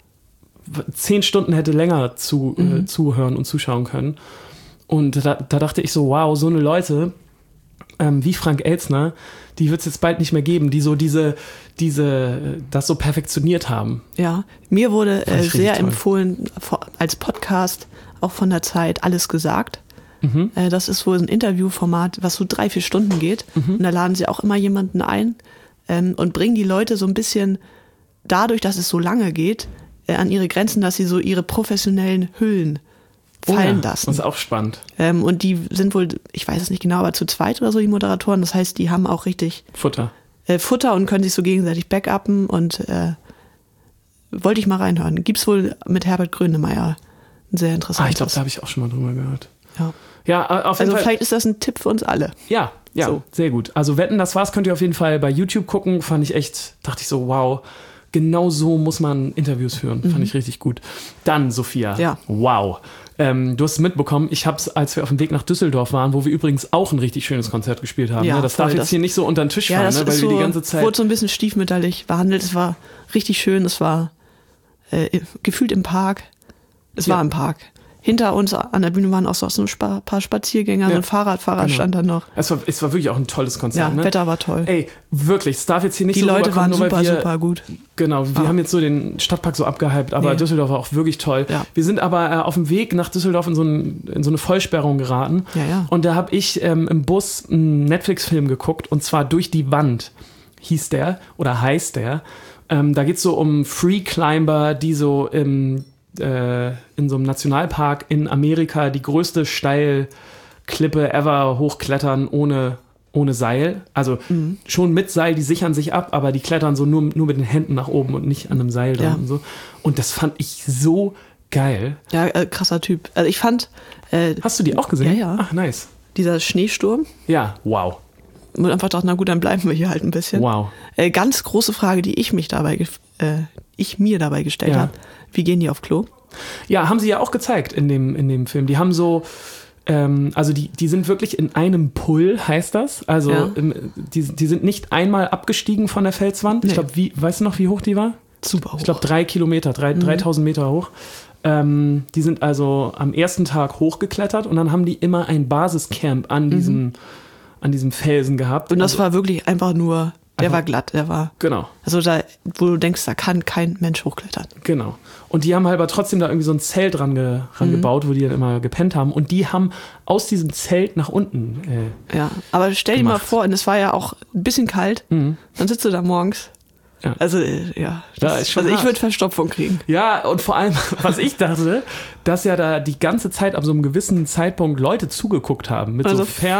10 Stunden hätte länger zuhören und zuschauen können. Und da dachte ich so, wow, so eine Leute wie Frank Elstner, die wird es jetzt bald nicht mehr geben, die so das so perfektioniert haben. Ja, mir wurde sehr empfohlen als Podcast, auch von der Zeit, Alles gesagt. Das ist wohl ein Interviewformat, was so 3-4 Stunden geht. Und da laden sie auch immer jemanden ein und bringen die Leute so ein bisschen, dadurch, dass es so lange geht, an ihre Grenzen, dass sie so ihre professionellen Hüllen fallen lassen. Das ist auch spannend. Und die sind wohl, ich weiß es nicht genau, aber zu zweit oder so, die Moderatoren. Das heißt, die haben auch richtig Futter und können sich so gegenseitig backuppen und wollte ich mal reinhören. Gibt's wohl mit Herbert Grönemeyer ein sehr interessantes. Ich glaube, da habe ich auch schon mal drüber gehört. Ja, auf jeden Fall. Vielleicht ist das ein Tipp für uns alle. Ja, so. Sehr gut. Also Wetten, das war's, könnt ihr auf jeden Fall bei YouTube gucken. Dachte ich so, wow, genau so muss man Interviews führen. Fand ich richtig gut. Dann, Sophia, wow. Du hast es mitbekommen, ich habe es, als wir auf dem Weg nach Düsseldorf waren, wo wir übrigens auch ein richtig schönes Konzert gespielt haben. Ne? Das darf jetzt hier nicht so unter den Tisch fallen, ne? Weil wir die ganze Zeit... wurde so ein bisschen stiefmütterlich behandelt. Es war richtig schön, es war gefühlt im Park. Es war im Park. Hinter uns an der Bühne waren auch so ein paar Spaziergänger, so ein Fahrradfahrer stand da noch. Es war wirklich auch ein tolles Konzert. Ja, Wetter war toll. Ey, wirklich, es darf jetzt hier nicht die so Leute waren nur super gut. Genau, wir haben jetzt so den Stadtpark so abgehypt, aber Düsseldorf war auch wirklich toll. Ja. Wir sind aber auf dem Weg nach Düsseldorf in so eine Vollsperrung geraten. Ja. Und da habe ich im Bus einen Netflix-Film geguckt, und zwar Durch die Wand heißt der. Da geht es so um Free-Climber, die so in so einem Nationalpark in Amerika die größte Steilklippe ever hochklettern ohne Seil. Also schon mit Seil, die sichern sich ab, aber die klettern so nur mit den Händen nach oben und nicht an einem Seil dran und so. Und das fand ich so geil. Ja, krasser Typ. Also ich fand... Hast du die auch gesehen? Ja. Ach, nice. Dieser Schneesturm. Ja, wow. Und einfach dachte, na gut, dann bleiben wir hier halt ein bisschen. Wow. Ganz große Frage, die ich mir dabei gestellt habe. Wie gehen die auf Klo? Ja, haben sie ja auch gezeigt in dem Film. Die haben so, also die sind wirklich in einem Pull, heißt das. Also die sind nicht einmal abgestiegen von der Felswand. Nee. Ich glaube, weißt du noch, wie hoch die war? Super hoch. Ich glaube 3 Kilometer, 3000 Meter hoch. Die sind also am ersten Tag hochgeklettert und dann haben die immer ein Basiscamp an diesem Felsen gehabt. Und das war wirklich einfach nur... Der war glatt, Genau. Also da, wo du denkst, da kann kein Mensch hochklettern. Genau. Und die haben halt aber trotzdem da irgendwie so ein Zelt dran gebaut, wo die dann immer gepennt haben. Und die haben aus diesem Zelt nach unten aber stell dir mal vor, und es war ja auch ein bisschen kalt, dann sitzt du da morgens. Ja. Also, ich würde Verstopfung kriegen. Ja, und vor allem, was ich dachte, dass ja da die ganze Zeit ab so einem gewissen Zeitpunkt Leute zugeguckt haben. Mit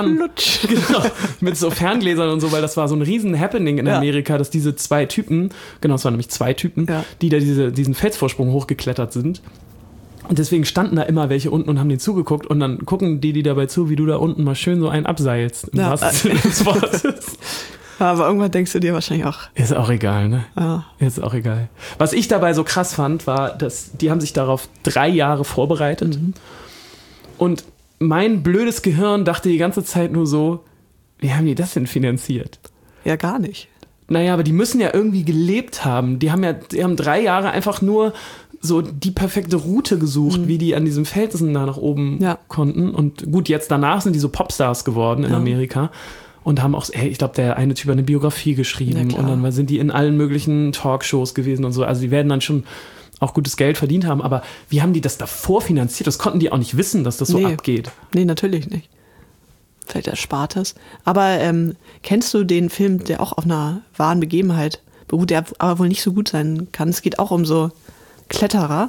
mit so Ferngläsern und so, weil das war so ein riesen Happening in Amerika, dass diese 2 Typen, genau, es waren nämlich 2 Typen, die da diesen Felsvorsprung hochgeklettert sind. Und deswegen standen da immer welche unten und haben denen zugeguckt und dann gucken die dabei zu, wie du da unten mal schön so einen abseilst. Im wahrsten Sinne des Wortes. Aber irgendwann denkst du dir wahrscheinlich auch. Ist auch egal, ne? Ja. Ist auch egal. Was ich dabei so krass fand, war, dass die haben sich darauf 3 Jahre vorbereitet. Und mein blödes Gehirn dachte die ganze Zeit nur so, wie haben die das denn finanziert? Ja, gar nicht. Naja, aber die müssen ja irgendwie gelebt haben. Die haben 3 Jahre einfach nur so die perfekte Route gesucht, wie die an diesem Felsen da nach oben konnten. Und gut, jetzt danach sind die so Popstars geworden in Amerika und haben auch, ich glaube, der eine Typ hat eine Biografie geschrieben und dann sind die in allen möglichen Talkshows gewesen und so. Also die werden dann schon auch gutes Geld verdient haben, aber wie haben die das davor finanziert? Das konnten die auch nicht wissen, dass das so abgeht. Nee, natürlich nicht. Vielleicht erspart es. Aber kennst du den Film, der auch auf einer wahren Begebenheit beruht, der aber wohl nicht so gut sein kann? Es geht auch um so Kletterer,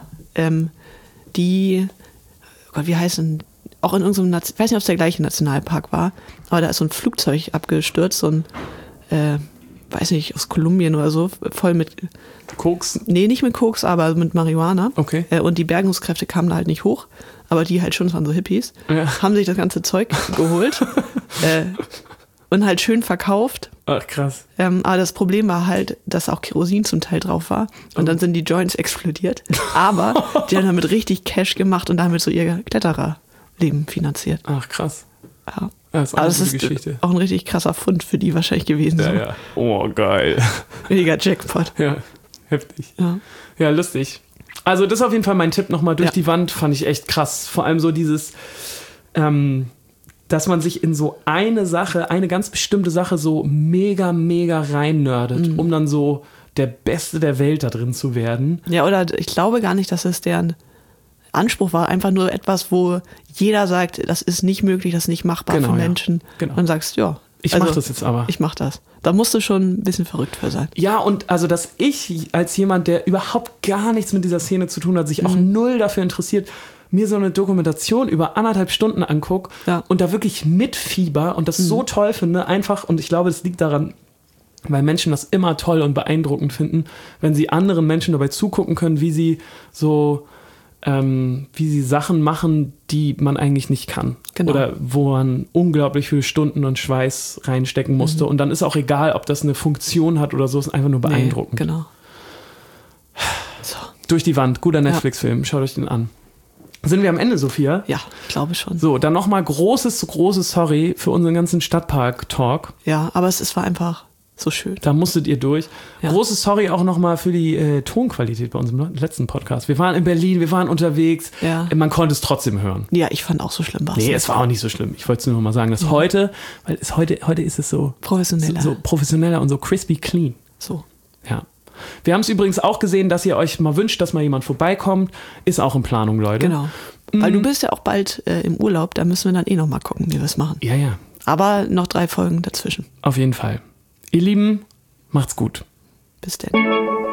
die, Gott, wie heißen, auch in irgendeinem, ich weiß nicht, ob es der gleiche Nationalpark war, aber da ist so ein Flugzeug abgestürzt, so ein, weiß nicht, aus Kolumbien oder so, voll mit Koks? Nee, nicht mit Koks, aber mit Marihuana. Okay. Und die Bergungskräfte kamen da halt nicht hoch, aber die halt schon, das waren so Hippies, haben sich das ganze Zeug geholt und halt schön verkauft. Ach, krass. Aber das Problem war halt, dass auch Kerosin zum Teil drauf war und dann sind die Joints explodiert. Aber die haben damit richtig Cash gemacht und damit so ihr Klettererleben finanziert. Ach, krass. Ja. Das ist auch also eine das ist Geschichte. Auch ein richtig krasser Fund für die wahrscheinlich gewesen. Ja, so. ja. Oh, geil. Richtiger Jackpot. Ja, heftig. Ja. Ja, lustig. Also das ist auf jeden Fall mein Tipp nochmal durch die Wand, fand ich echt krass. Vor allem so dieses, dass man sich in so eine Sache, eine ganz bestimmte Sache so mega, mega reinnördet, um dann so der Beste der Welt da drin zu werden. Ja, oder ich glaube gar nicht, dass es deren Anspruch war, einfach nur etwas, wo jeder sagt, das ist nicht möglich, das ist nicht machbar für Menschen. Genau. Und dann sagst du, ich mach das jetzt aber. Ich mach das. Da musst du schon ein bisschen verrückt für sein. Ja, und also, dass ich als jemand, der überhaupt gar nichts mit dieser Szene zu tun hat, sich auch null dafür interessiert, mir so eine Dokumentation über 1,5 Stunden angucke und da wirklich mitfieber und das so toll finde, einfach, und ich glaube, es liegt daran, weil Menschen das immer toll und beeindruckend finden, wenn sie anderen Menschen dabei zugucken können, wie sie so wie sie Sachen machen, die man eigentlich nicht kann. Genau. Oder wo man unglaublich viele Stunden und Schweiß reinstecken musste. Und dann ist auch egal, ob das eine Funktion hat oder so, ist einfach nur beeindruckend. Nee, genau. So. Durch die Wand, guter Netflix-Film, schaut euch den an. Sind wir am Ende, Sophia? Ja, ich glaube schon. So, dann nochmal großes Sorry für unseren ganzen Stadtpark-Talk. Ja, aber es war einfach so schön. Da musstet ihr durch. Ja. Großes Sorry auch nochmal für die Tonqualität bei unserem letzten Podcast. Wir waren in Berlin, wir waren unterwegs. Ja. Man konnte es trotzdem hören. Ja, ich fand auch so schlimm was. Nee, es war auch nicht so schlimm. Ich wollte es nur noch mal sagen, dass heute ist es so professioneller. So professioneller und so crispy clean. So. Ja. Wir haben es übrigens auch gesehen, dass ihr euch mal wünscht, dass mal jemand vorbeikommt. Ist auch in Planung, Leute. Genau. Weil du bist ja auch bald im Urlaub, da müssen wir dann noch mal gucken, wie wir es machen. Ja, ja. Aber noch 3 Folgen dazwischen. Auf jeden Fall. Ihr Lieben, macht's gut. Bis dann.